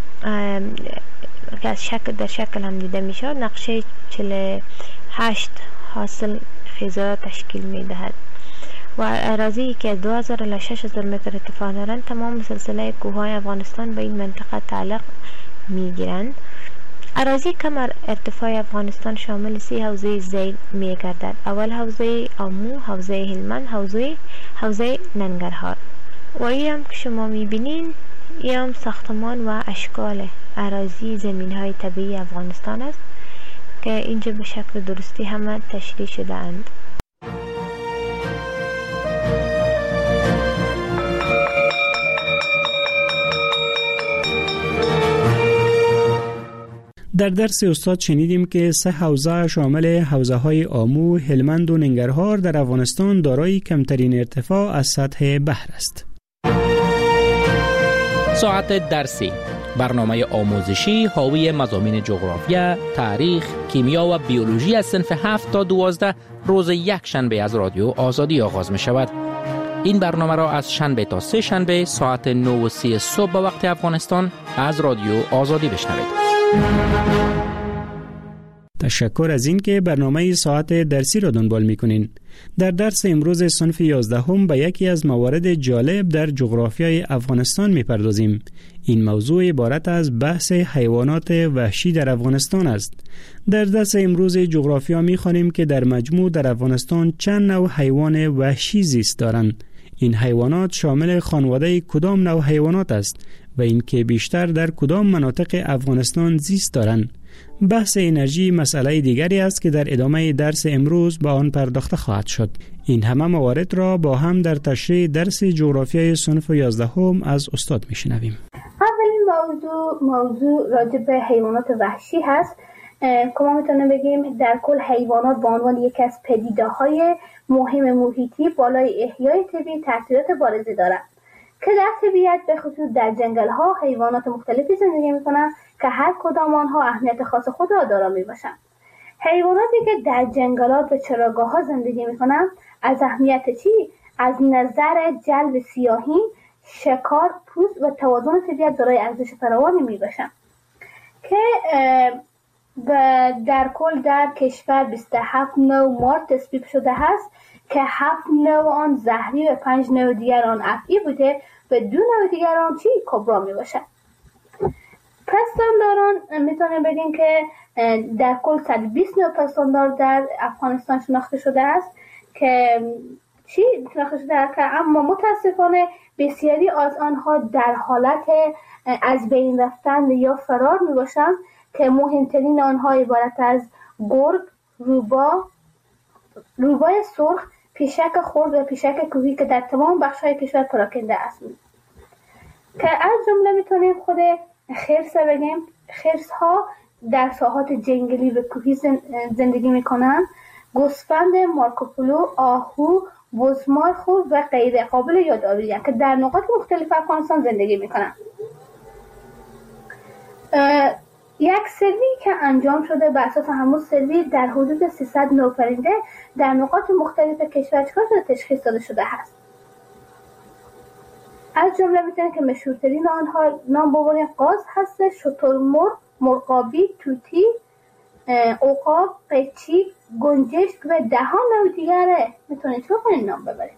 که از شکل در شکل هم دیده می شود نقشه چهل و هشت حاصل خیزه تشکیل می دهد و اراضی که از دو هزار الی شش هزار متر ارتفاع دارند تمام سلسله کوههای افغانستان به این منطقه تعلق می گیرند. اراضی کم ارتفاع افغانستان شامل سی حوزه ذیل می گردد. اول حوزه آمو، حوزه هلمند، حوزه حوزه ننگرهار و این هم که شما می بینین این هم ساختمان و اشکال اراضی زمین های طبیعی افغانستان است که اینجا به شکل درستی همه تشریح شده اند. در درس استاد شنیدیم که سه حوزه شامل حوزه های آمو، هلمند و ننگرهار در افغانستان دارای کمترین ارتفاع از سطح بحر است. ساعت درسی برنامه آموزشی حاوی مضامین جغرافیا، تاریخ، کیمیا و بیولوژی از صنف هفت تا دوازده روز یک شنبه از رادیو آزادی آغاز می شود. این برنامه را از شنبه تا سه شنبه ساعت نه و سی صبح به وقت افغانستان از رادیو آزادی بشنوید. تشکر از این که برنامه ساعت درسی را دنبال می‌کنین. در درس امروز صنف یازدهم به یکی از موارد جالب در جغرافیای افغانستان می‌پردازیم. این موضوع عبارت از بحث حیوانات وحشی در افغانستان است. در درس امروز جغرافیا می‌خوانیم که در مجموع در افغانستان چند نوع حیوان وحشی زیست دارند. این حیوانات شامل خانواده کدام نوع حیوانات است و اینکه بیشتر در کدام مناطق افغانستان زیست دارند. بحث انرژی مسئله دیگری است که در ادامه درس امروز با آن پرداخته خواهد شد. این همه موارد را با هم در تشریح درس جغرافیای صنف یازدهم از استاد میشنویم. اولین موضوع موضوع راجع به حیوانات وحشی هست که ما میتونیم بگیم در کل حیوانات به عنوان یکی از پدیده‌های مهم محیطی بالای احیای طبیعی تاثیرات بارزی دارند که در طبیعت به خصوص در جنگل‌ها حیوانات مختلفی زندگی می‌کنند که هر کدام آنها اهمیت خاص خود را دارا میباشند. حیواناتی که در جنگلات و چراگاه‌ها زندگی می‌کنند از اهمیت چی؟ از نظر جلب سیاحین، شکار، پوست و توازن طبیعت دارای ارزش فراوانی میباشند که که در کل در کشور بیست و هفت نوع مار تصویب شده است که هفت نوع آن زهری و پنج نوع دیگر آن افعی بوده و دو نوع دیگر آن چی کبرا می باشد. پستانداران میتونیم بگیم که در کل صد و بیست نوع پستاندار در افغانستان شناخته شده است که چی شناخته شده است که اما متاسفانه بسیاری از آنها در حالت از بین رفتن یا فرار می باشند که مهمترین آنها عبارت از گرگ، روبا، روبای سرخ، پیشک خرد و پیشک کوهی که در تمام بخش‌های کشور پراکنده است. که از جمله میتونیم خود خرس بگیم. خرس ها در ساحات جنگلی و کوهی زندگی میکنن. گوسفند، مارکوپولو، آهو، بزمارخو و غیره قابل یادآوری که در نقاط مختلف افغانستان زندگی میکنن. یک سروی که انجام شده بر اساس همون سروی در حدود سیصد نوع پرنده در نقاط مختلف کشور چکار شده تشخیص داده شده هست. از جمله میتونیم که مشهورترین آنها نام ببریم قاز هست، شترمرغ، مرغابی، توتی، عقاب، قیچی، گنجشک و ده ها نوع دیگره میتونیم چه کنیم نام ببریم.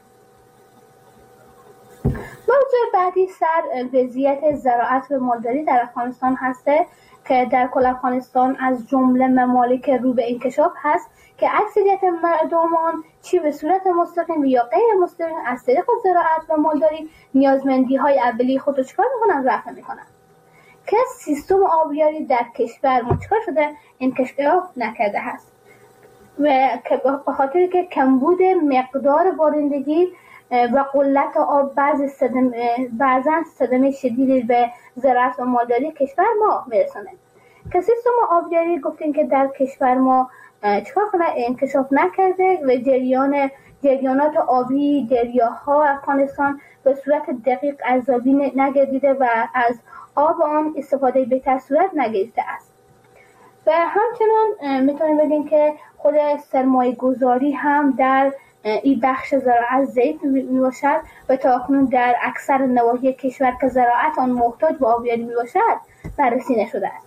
موضوع بعدی سر وضعیت زراعت و مالداری در افغانستان هسته که در کل افغانستان از جمله ممالک رو به انکشاف هست که اکثریت مردمان چی به صورت مستقیم یا غیر مستقیم از طریق زراعت و مالداری نیازمندی های اولیه خود رو چکار میکنن رفع میکنن که سیستم آبیاری در کشور مچکار شده انکشاف نکرده هست و که به خاطر که کمبود مقدار بارندگی و قلت آب بعض صدمه بعضا صدمه شدیدی به زراعت و مالداری کشور ما میرسونه که سیستم آبیاری گفتیم که در کشور ما چکار کنه انکشاف نکرده و جریان جریانات آبی دریاها افغانستان به صورت دقیق ارزیابی نگردیده و از آب آن استفاده بهتر صورت نگرفته است. و همچنان میتونیم بگیم که خود سرمایه گذاری هم در این بخش زراعت ضعیف میباشد و تا اکنون در اکثر نواحی کشور که زراعت آن محتاج به آبیاری میباشد بررسی نشده است.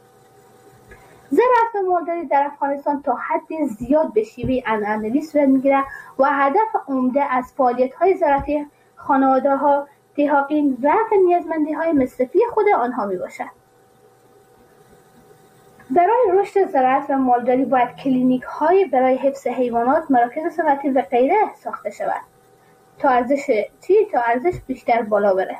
زراعت و مالداری در افغانستان تا حد زیاد به شیوه عنعنوی صورت میگیرد و هدف عمده از فعالیت‌های زراعتی خانواده‌ها دهاقین رفع نیازمندی‌های مصرفی خود آنها میباشد. برای رشد زراعت و مالداری باید کلینیک‌های برای حفظ حیوانات، مراکز صنعتی و غیره ساخته شود تا ارزش چی تا ارزش بیشتر بالا بره.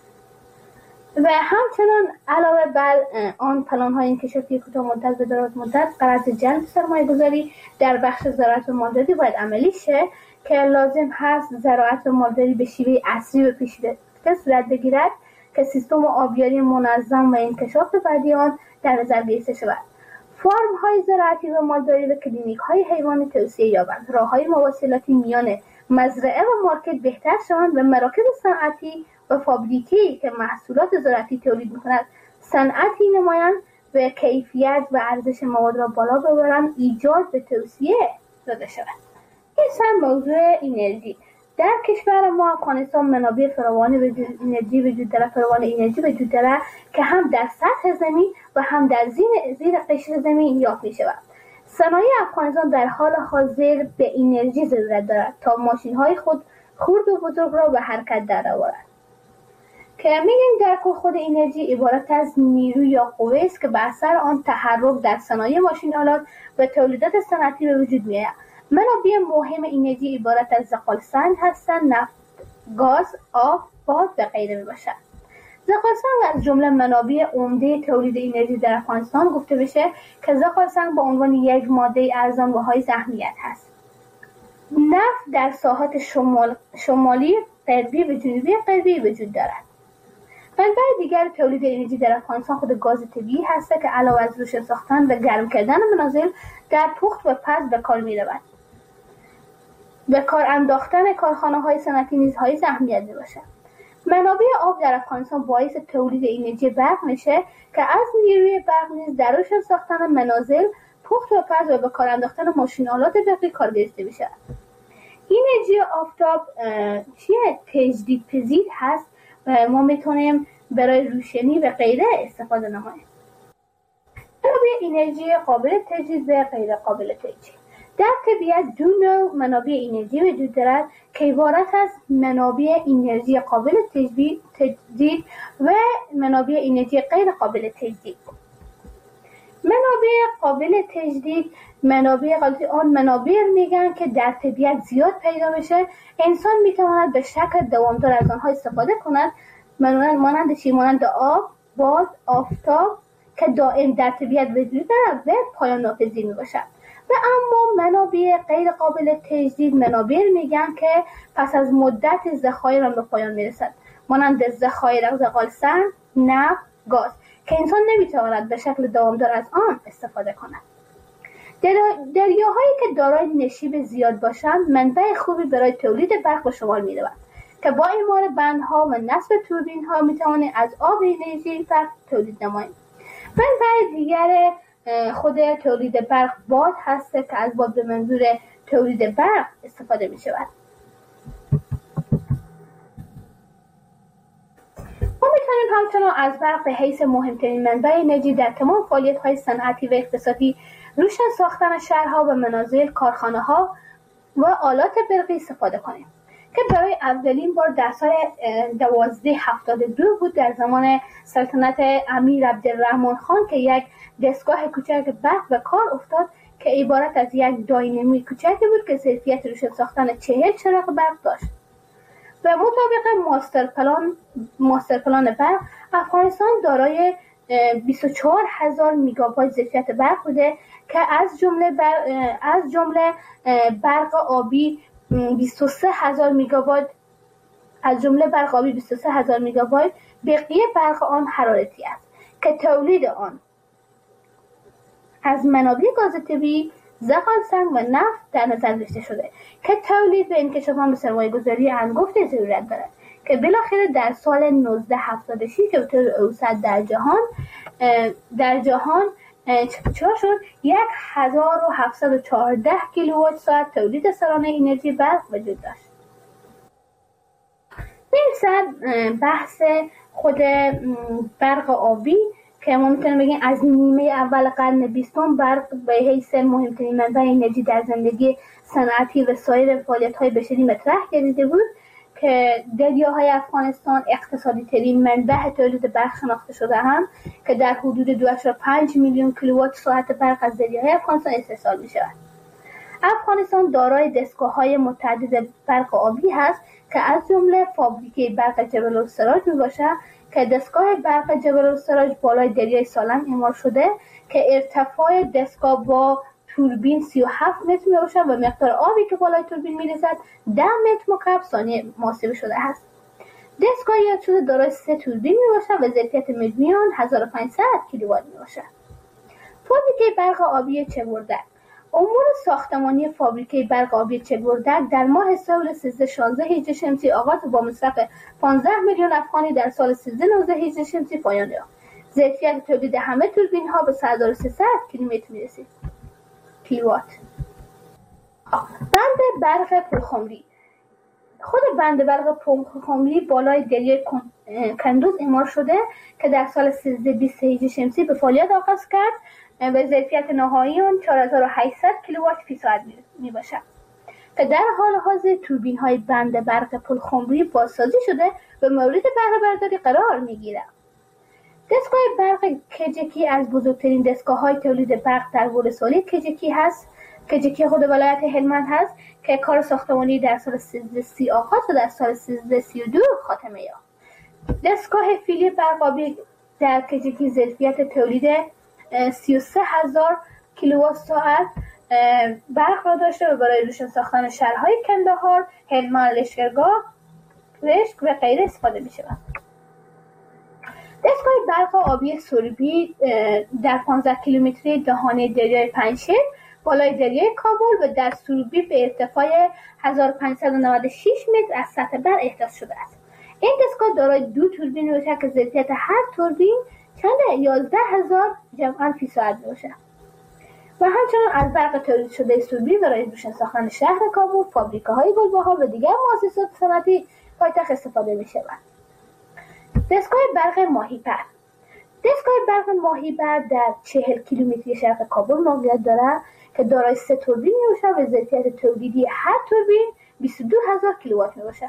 و همچنان علاوه بر آن پلان‌های انکشافی کوتاه مدت و دراز مدت غرض جلب سرمایه‌گذاری در بخش زراعت و مالداری باید عملی شه که لازم هست زراعت و مالداری به شیوه عصری و پیشرفته صورت بگیرد که سیستم آبیاری منظم و انکشاف بعدی آن در نظر گرفته شود. فرم‌های زراعتی و مالداری و کلینیک‌های حیوانی توسعه یابند. راه‌های مواصلاتی میان مزرعه و مارکت بهتر شوند و مراکز صنعتی و فابریکی که محصولات زراعتی تولید می‌کند صنعتی نمایند و کیفیت و ارزش مواد را بالا ببرند ایجاد به توسعه داده شود. این موضوع انرژی در کشور ما افغانستان منابع فراوان انرژی وجود دارد فراوان انرژی وجود دارد که هم در سطح زمین و هم در زیر زیر قشر زمین یافت می‌شود. صنایع افغانستان در حال حاضر به انرژی ضرورت دارد تا ماشین‌های خود خرد و بزرگ را به حرکت درآورد. که میگیم در کل خود انرژی عبارت از نیرو یا قوه است که به اثر آن تحرک در صنایع ماشین‌آلات و تولیدات صنعتی به وجود می‌آید. منابع مهم انرژی عبارت از زغال سنگ هستند، نفت، گاز، آب، باد و غیره میباشد. زغال سنگ از جمله منابع عمده تولید انرژی در افغانستان گفته بشه که زغال سنگ به عنوان یک ماده ارزان و حائز اهمیت هست. نفت در ساحات شمال، شمالی غربی و جنوبی غربی وجود دارد. منبع دیگر تولید انرژی در افغانستان خود گاز طبیعی هست که علاوه از روشن ساختن و گرم کردن منازل در پخت و پز به کار می‌رود. به کار انداختن کارخانه‌های صنعتی نیز حائز اهمیت می‌باشد. منابع آب در افغانستان باعث تولید انرژی برق میشه که از نیروی برق نیز در روشن ساختن منازل، پخت و پز و به کار انداختن ماشین‌آلات برقی کار گرفته میشه. انرژی آفتاب چیه تجدیدپذیر هست و ما میتونیم برای روشنی و غیره استفاده نماییم. منابع انرژی قابل تجدید و غیر قابل تجدید. در طبیعت دو نوع منابع انرژی وجود دارد که عبارت از منابع انرژی قابل تجدید تجدید و منابع انرژی غیر قابل تجدید. منابع قابل تجدید منابع قابل آن منابع میگن که در طبیعت زیاد پیدا میشه، انسان میتواند به شکل دوامدار از آنها استفاده کند، مانند چی؟ مانند آب، باد، آفتاب که دائم در طبیعت وجود دارد و پایان ناپذیر میباشد. و اما منابع غیر قابل تجدید منابع میگن که پس از مدت ذخایر هم به پایان میرسد، مانند ذخایر زغال سنگ، نفت، گاز که انسان نمیتواند به شکل دوامدار از آن استفاده کند. دریاهایی که دارای نشیب زیاد باشند منبع خوبی برای تولید برق به شمار میروند که با اعمار بندها و نصب توربین ها میتوانیم از آب انرژی برق تولید نماییم. منبع دیگر خود تولید برق باد هست که از باد به منظور تولید برق استفاده می شود. ما میتونیم همچنان از برق به حیث مهمترین منبع انرژی در تمام فعالیت های صنعتی و اقتصادی، روشن ساختن شهرها و منازل، کارخانه ها و آلات برقی استفاده کنیم که برای اولین بار در سال دوازده هفتاد و دو بود در زمان سلطنت امیر عبدالرحمن خان که یک دستگاه کوچک برق به کار افتاد که عبارت از یک داینامی کوچکی بود که ظرفیت روشن ساختن چهل چراغ برق داشت. و مطابق ماستر پلان ماستر پلان برق، افغانستان دارای بیست و چهار هزار میگاوات ظرفیت برق بوده که از جمله بر... از جمله برق آبی بیست و سه هزار میگاوات از جمله برق آبی بیست و سه هزار میگاوات، بقیه برق آن حرارتی است که تولید آن از منابع گاز طبیعی، زغال سنگ و نفت در نظر گرفته شده که تولید به انکشافان به سرمایه گذاری انگفت ضرورت دارد که بالاخره در سال نوزده هفتاد و شش که به طور اوسط در جهان در جهان چرا شد یک هزار و هفتصد و چهارده کیلووات ساعت تولید سالانه انرژی برق وجود داشت. این بحث خود برق آبی که ما میتونیم بگیم از نیمه اول قرن بیستم برق به حیث مهمترین منبع انرژی در زندگی صنعتی و سایر فعالیت‌های بشری مطرح گردیده بود که دریاهای افغانستان اقتصادی ترین منبع تولید برق شناخته شده هم که در حدود دو ممیز پنج میلیون کیلووات ساعت برق از دریاهای افغانستان استحصال می شود. افغانستان دارای دستگاه‌های متعدد برق آبی هست که از جمله فابریکه برق جبل السراج می باشد که دستگاه برق جبل السراج بالای دریای سالنگ اعمار شده که ارتفاع دستگاه با توربین سی و هفت متر می باشد و مقدار آبی که بالای توربین می رسد ده متر مکعب ثانیه محاسبه شده است. دستگاه یاد شده دارای سه توربین می باشد و ظرفیت مجموعی آن هزار و پانصد کیلووات می باشد. فابریکه برق آبی چه‌بردک. امور ساختمانی فابریکه برق آبی چه‌بردک در ماه سال سیزده شانزده هجری شمسی آغاز با مصرف پانزده میلیون افغانی در سال سیزده نوزده هجری شمسی پایان یافت. ظرفیت تولید همه توربین ها به سه هزار و سیصد کیلومتر می رسید. کیلووات. بند برق پلخمری. خود بند برق پلخمری بالای دریای کندوز اعمار شده که در سال سیزده بیست هجری شمسی به فعالیت آغاز کرد و ظرفیت نهایی آن چهار هزار و هشتصد کیلووات فی ساعت می باشد که در حال حاضر توربین های بند برق پلخمری بازسازی شده و مورد بهره برداری قرار می گیرد. دستگاه برق کجکی از بزرگترین دستگاه های تولید برق در ولسوالی کجکی هست. کجکی خود ولایت هلمند هست که کار ساختمانی در سال سیزده سی آغاز و در سال سیزده سی و دو خاتمه یافت. دستگاه فیلی برق آبی در کجکی ظرفیت تولید سی و سه هزار کیلووات ساعت برق را داشته و برای روشن ساختن شهرهای کندهار، هلمند، لشکرگاه، رشت و غیره استفاده می شود. دستگاه برق آبی سربی در پانزده کیلومتری دهانه دریای پنجشیر بالای دریای کابل و در سربی به ارتفاع هزار و پانصد و نود و شش متر از سطح بر احداث شده است. این دستگاه دارای دو توربین باشد که ظرفیت هر توربین چند یازده هزار جمعاً فی ساعت باشد و همچنان از برق تولید شده سربی برای روشن ساختن شهر کابل، فابریکه‌های گلبهار و دیگر مؤسسات صنعتی پایتخت استفاده می‌شود. دستگاه برق ماهیپر. دستگاه برق ماهیبر در چهل کیلومتری شرق کابل موقعیت دارد که دارای سه توربین میباشد و ظرفیت تولیدی هر توربین بیست و دو هزار کیلووات میباشد.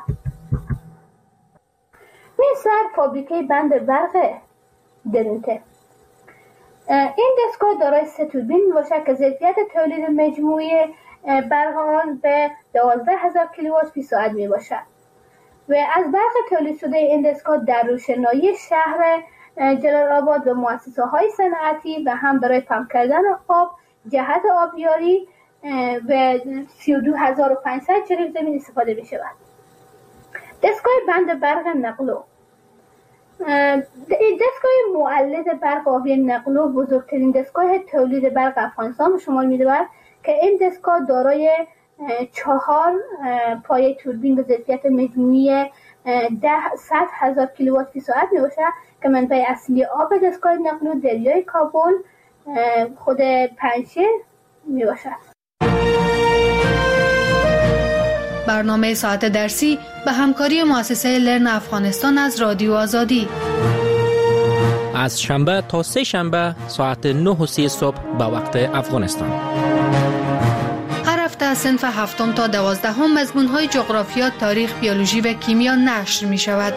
مثل فابریکه بند برق درونته. این دستگاه دارای سه توربین میباشد که ظرفیت تولید مجموعی برق آن به دوازده هزار کیلووات فی ساعت میباشد و از برق تولید شده این دستگاه در روشنایی شهر جلال آباد و مؤسسه های صنعتی و هم برای پمپ کردن آب جهت آبیاری و سی و دو هزار و پانصد جریب زمین استفاده می شود. دستگاه بند برق نقلو. دستگاه مولد برق آبی نقلو بزرگترین دستگاه تولید برق افغانستان به شمار می رود که این دستگاه دارای چهار پایه توربین به ظرفیت مجموعی ده صد هزار کیلووات فی ساعت می باشد که منبع اصلی آب دستگاه نقلو دریای کابل خود پنجشیر می باشد. برنامه ساعت درسی به همکاری مؤسسه لرن افغانستان از رادیو آزادی از شنبه تا سه شنبه ساعت نه و سی صبح به وقت افغانستان. هر هفته از صنف هفتم تا دوازدهم مضمون‌های جغرافیا، تاریخ، بیولوژی و کیمیا نشر می شود.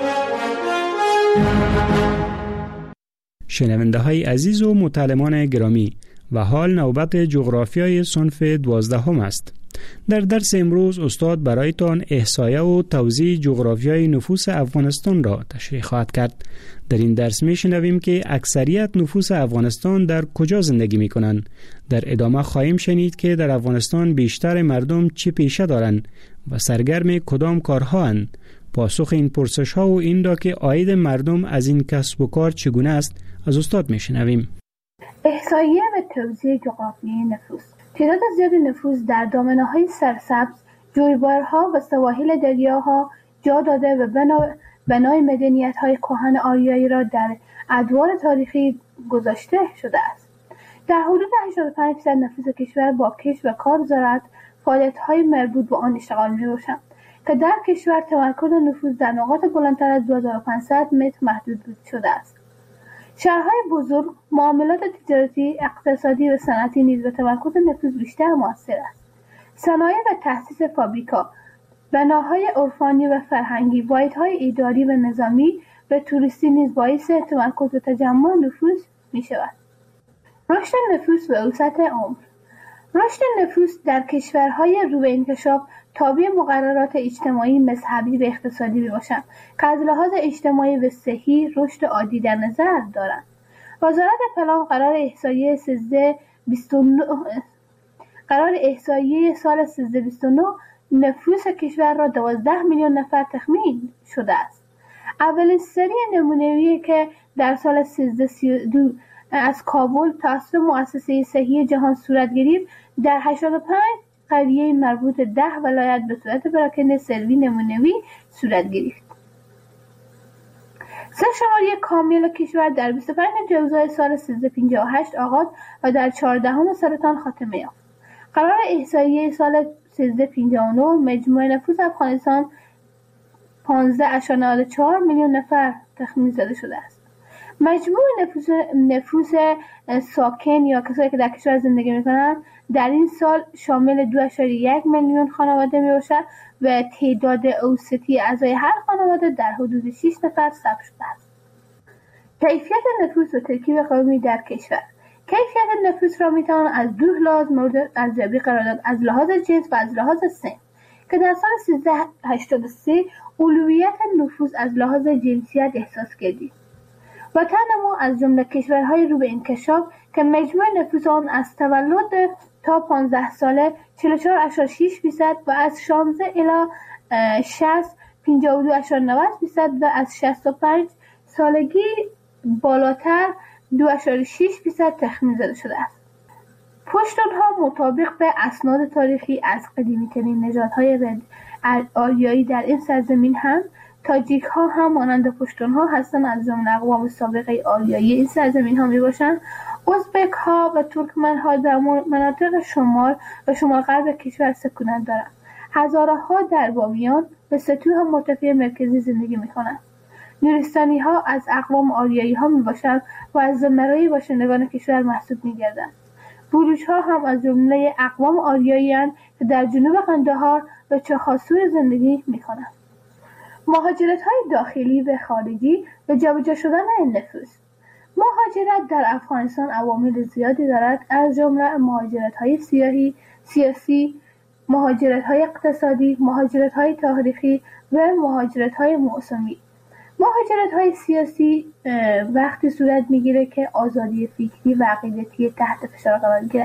شنونده های عزیز و متعلمان گرامی، و حال نوبت جغرافیای صنف دوازدهم است. در درس امروز استاد برایتان احصایه و توزیع جغرافیای نفوس افغانستان را تشریح خواهد کرد. در این درس می شنویم که اکثریت نفوس افغانستان در کجا زندگی می کنند. در ادامه خواهیم شنید که در افغانستان بیشتر مردم چه پیشه دارند و سرگرم کدام کارها اند. پاسخ این پرسش ها و این را که عاید مردم از این کسب و کار چگونه است از استاد می شنویم. احصایه و توزیع جغرافیای نفوس. تعداد زیاد نفوس در دامنه‌های سرسبز، جویبارها و سواحل دریاها جا داده و بنا بنای مدنیت‌های کهن آریایی را در ادوار تاریخی گذاشته شده است. در حدود هشتاد و پنج درصد نفوس کشور با کشت و کار، زراعت، فعالیت‌های مربوط به آن اشتغال می‌باشند که در کشور تمرکز نفوس در نقاط بلندتر از دو هزار و پانصد متر محدود شده است. شهرهای بزرگ، معاملات تجارتی، اقتصادی و صنعتی نیز به تمرکز نفوس بیشتر موثر است. صنایع و تأسیس فابریکا، بناهای عرفانی و فرهنگی، واحدهای اداری و نظامی و توریستی نیز باعث تمرکز و تجمع نفوس می شود. رشد نفوس و وسعت عمر. رشد نفوس در کشورهای رو به انکشاف تابع مقررات اجتماعی، مذهبی و اقتصادی میباشند که از لحاظ اجتماعی و صحی رشد عادی در نظر دارند. وزارت پلان قرار احصایه سیزده بیست و نه قرار احصایه سال سیزده بیست و نه نفوس کشور را دوازده میلیون نفر تخمین شده است. اولین سری نمونه‌ای که در سال سیزده سی و دو از کابل توسط مؤسسه صحی جهان صورت گرفت، در هشتاد و پنج قریه مربوط ده ولایت به صورت پراکنده سروی نمونه‌ای صورت گرفت. سه شماری کامل کشور در بیست و پنج جوزای سال سیزده پنجاه و هشت آغاز و در چهاردهم سرطان خاتمه یافت. قرار احصایه سال سیزده پنجاه و نه مجموع نفوس افغانستان پانزده ممیز نود و چهار میلیون نفر تخمین زده شده است. مجموع نفوس نفوس ساکن یا کسایی که در کشور زندگی می‌کنند در این سال شامل دو ممیز یک میلیون خانواده میباشد و تعداد اوسطی اعضای هر خانواده در حدود شش نفر ثبت شده است. کیفیت نفوس و ترکیب قومی در کشور. کیفیت نفوس را میتوان از دو لحاظ مورد ارزیابی قرار داد: از لحاظ جنس و از لحاظ سن، که در سال سیزده هشتاد و سه اولویت نفوس از لحاظ جنسیت احساس کردید. وطن ما از جمله کشورهای رو به انکشاف که مجموع نفوس آن از تولد تا پانزده ساله چهل و چهار ممیز شش درصد و از شانزده الی شصت پنجاه و دو ممیز نود درصد و از شصت و پنج سالگی بالاتر دو ممیز شش درصد تخمین زده شده است. پشتونها مطابق به اسناد تاریخی از قدیمی‌ترین نژادهای آریایی در این سرزمین هم تاجیک ها هم مانند پشتون ها هستند، از جمله اقوام سابقه آریایی این سرزمین ها می باشند. ازبک ها و ترکمن ها در مناطق شمال و شمال غرب کشور سکونت دارند. هزاره ها در بامیان و سطوح مرتفع مرکزی زندگی می کنند. نورستانی ها از اقوام آریایی ها می باشند و از زمرای باشندگان کشور محسوب می گردند. بلوچ ها هم از جمله اقوام آریایی هستند که در جنوب قندهار و چخاسور زندگی می کنند. مهاجرت های داخلی و خارجی و جابجا شدن نفوذ. مهاجرت در افغانستان عوامل زیادی دارد، از جمله مهاجرت های سیاسی، سیاسی، مهاجرت های اقتصادی، مهاجرت های تاریخی و مهاجرت های موسمی. مهاجرت های سیاسی وقتی صورت میگیره که آزادی فکری و عقیدتی تحت فشار قرار گیره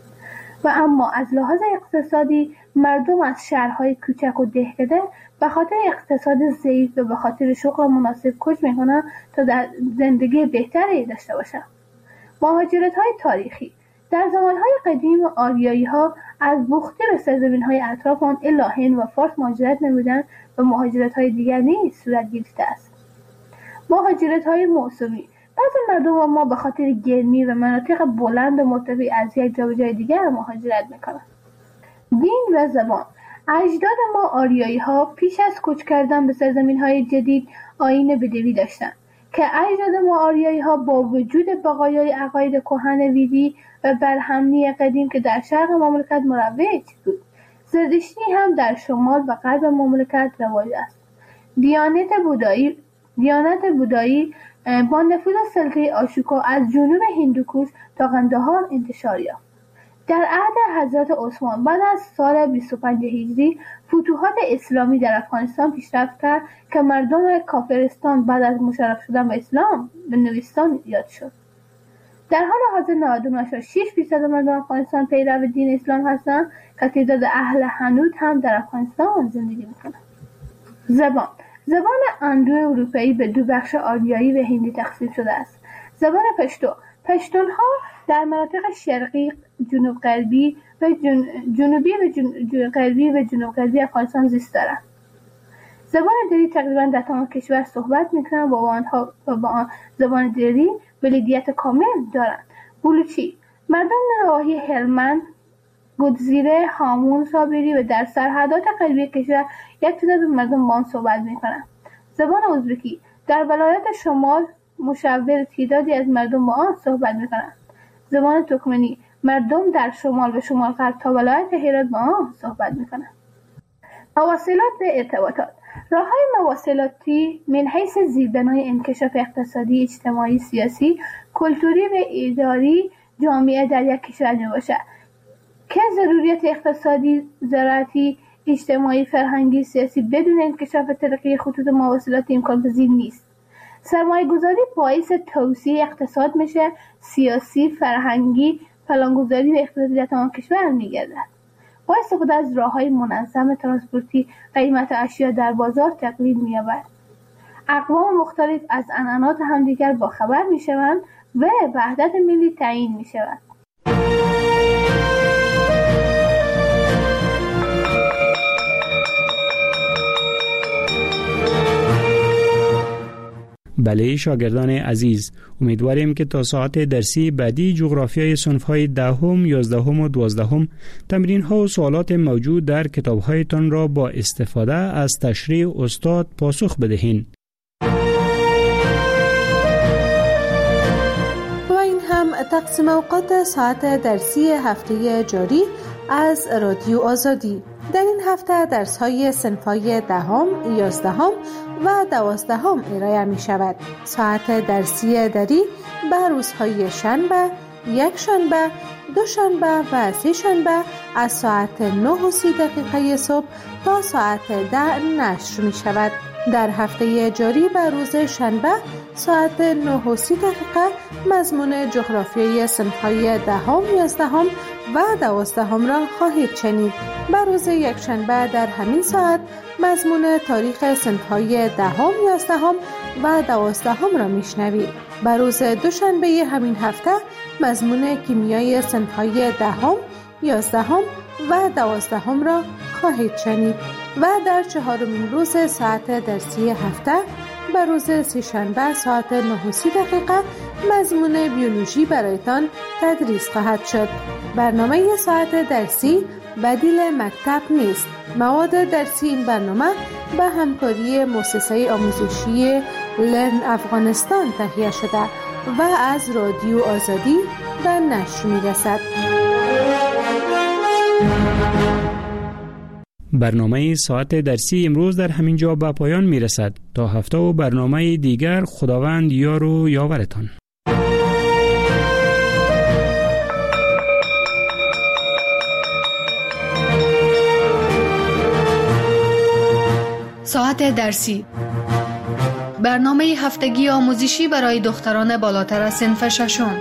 و اما از لحاظ اقتصادی مردم از شهرهای کوچک و دهکده به خاطر اقتصاد ضعیف و به خاطر شغل مناسب کوچ میکنن تا در زندگی بهتری داشته باشن. مهاجرت های تاریخی. در زمانهای قدیم آریایی ها از بوختی به سرزمین های اطراف آن الا هند و فارس مهاجرت نمودند و مهاجرت های دیگر نیز صورت گرفته است. مهاجرت های موسمی. بعضی مردم ما به خاطر گرمی و مناطق بلند و مرتفع از یک جا به جای دیگر مهاجرت میکنند. دین و زبان. اجداد ما آریایی ها پیش از کوچ کردن به سرزمین های جدید آیین بدوی داشتند که اجداد ما آریایی ها با وجود بقایای عقاید کهن ویدی و برهمنی قدیم که در شرق مملکت مروج بود، زرتشتی هم در شمال و غرب مملکت رواج است. دیانت بودایی دیانت بودایی با نفوذ سلطه آشوکا از جنوب هندوکوش تا قندهار انتشار یافت. در عهد حضرت عثمان بعد از سال بیست و پنج هجری فتوحات اسلامی در افغانستان پیشرفت کرد که مردم کافرستان بعد از مشرف شدن به اسلام به نوستان یاد شد. در حال حاضر نود و نه ممیز شش درصد مردم افغانستان پیرو دین اسلام هستند که تعداد اهل حنوت هم در افغانستان زندگی میکنند. زبان. زبان اندو اروپایی به دو بخش آریایی و هندی تقسیم شده است. زبان پشتو. پشتون ها در مناطق شرقی، جنوب غربی و جن... جنوبی و جن... غربی و جنوب غربی افغانستان زیست دارند. زبان دری تقریبا در تمام کشور صحبت میکنند و با آنها و با آن زبان دری بلدیت کامل دارند. بلوچی. مردم نواحی هلمند، گودزیره، هامون، صابری و در سرحدات غربی کشور یک تعداد مردم با آن صحبت میکنند. زبان ازبکی. در ولایت شمال مشاور تعدادی از مردم با آن صحبت میکنند. زبان ترکمنی. مردم در شمال و شمال غرب تا ولایت هرات با آن صحبت میکنند. مواصلات و ارتباطات. راههای مواصلاتی من حیث زیربنای انکشاف اقتصادی، اجتماعی، سیاسی، کلتوری و اداری جامعه در یک کشور میباشد که ضروریات اقتصادی، زراعتی، اجتماعی، فرهنگی، سیاسی بدون انکشاف ترقی خطوط مواصلاتی امکان پذیر نیست. سرمایه گذاری باعث توسعه اقتصاد میشه، سیاسی، فرهنگی، پلانگذاری و اقتصادی در تمام کشور میگردد. با استفاده از راههای منظم ترانسپورتی قیمت اشیا در بازار تقلیل می‌یابد. اقوام مختلف از عنعنات همدیگر با خبر میشوند و وحدت ملی تعیین میشود. بله شاگردان عزیز، امیدواریم که تا ساعت درسی بعدی جغرافیای صنف‌های دهم، یازدهم و دوازدهم تمرین‌ها و سوالات موجود در کتاب‌هایتان را با استفاده از تشریح استاد پاسخ بدهید. و این هم تقسیم اوقات ساعت درسی هفته جاری از رادیو آزادی. در این هفته درس‌های صنف‌های دهم، یازدهم و دوازدهم ارائه می شود. ساعت درسی دری به روزهای شنبه، یک شنبه، دو شنبه و سه شنبه از ساعت نه و سی دقیقه صبح تا ساعت ده نشر می شود. در هفته جاری به روز شنبه ساعت نه و سی دقیقه مضمون جغرافیای صنف‌های دهم، یازدهم و دوازدهم را خواهید شنید. به روز یکشنبه در همین ساعت مضمون تاریخ صنف‌های دهم، یازدهم و دوازدهم را میشنوید. به روز دوشنبه همین هفته مضمون کیمیای صنف‌های دهم، یازدهم و دوازدهم را خواهید شنید و در چهارمین روز ساعت درسی هفته به روز سه‌شنبه ساعت نه و سی دقیقه مضمون بیولوژی برایتان تدریس خواهد شد. برنامه ساعت درسی بدیل مکتب نیست. مواد درسی این برنامه به همکاری مؤسسه آموزشی لرن افغانستان تهیه شده و از رادیو آزادی به نشر می‌رسد. برنامه ساعت درسی امروز در همین جا به پایان می‌رسد. تا هفته و برنامه دیگر، خداوند یار و یاورتان. ساعت درسی، برنامه هفتگی آموزشی برای دختران بالاتر از صنف ششم.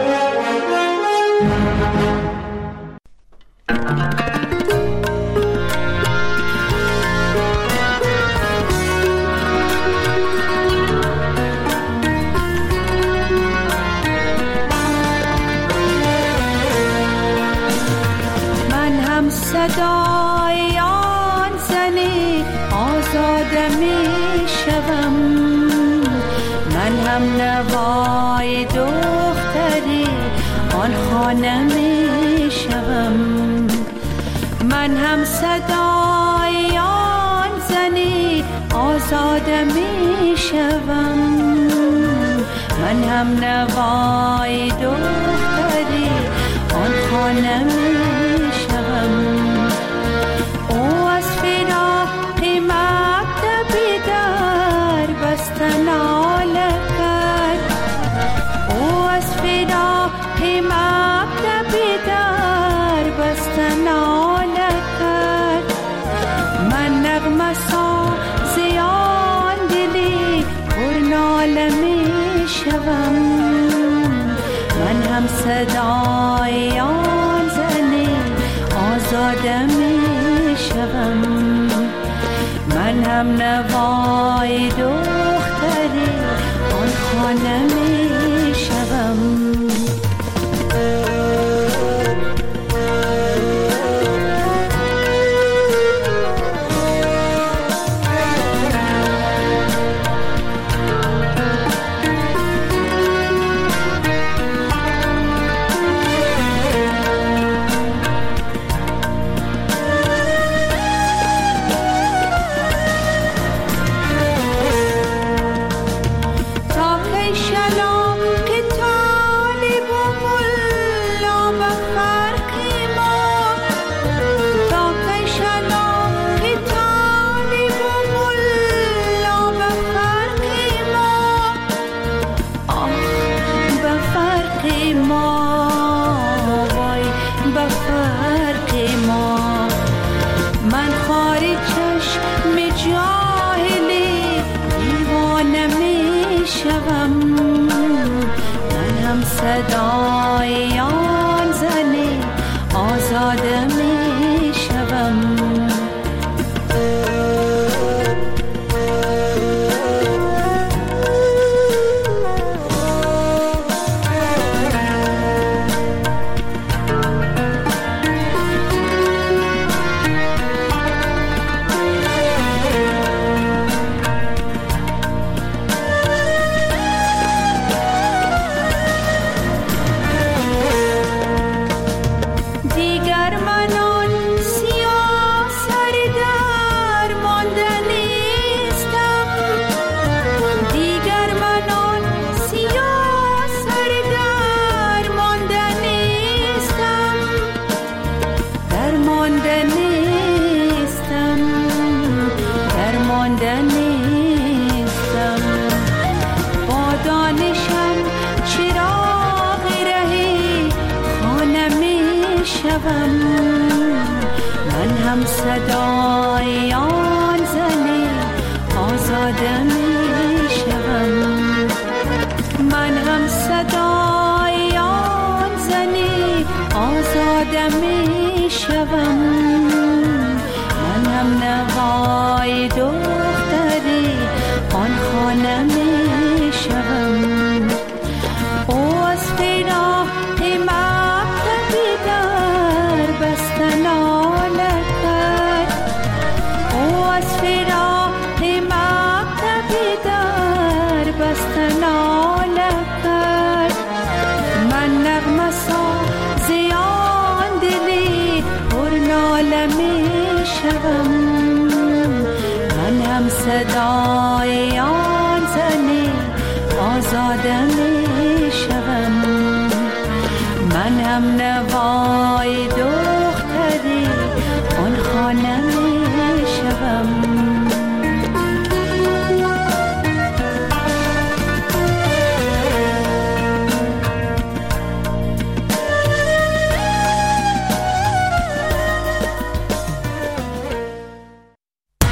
من هم صدای آن زنی آزاده می شوم، من هم نوای دختری آن خانه می شوم، من هم صدای آن زنی آزاده می شوم، من هم نوای دختری آن خانه می شوم. او از فراق مکتب در بستن ناله کرد، او از فراق مکتب در بستن ناله کرد. من نغمه ساز آن دلی پر ناله می شوم، من هم صدای آن زنی آزاده می شوم، من هم نوای دختری آن خانه می شوم. صدای آن زنی آزاده می شوم. صدای آن زنی آزاده می شوم، من هم صدای آن زنی آزاده می شوم، من هم نوای دختری آن خانه می شوم. او از فراق مکتبی در بستن ناله کرد، او از فراق مکتبی در بستن ناله کرد. من نغمه ساز آن دلی پر ناله می شوم، من هم صدا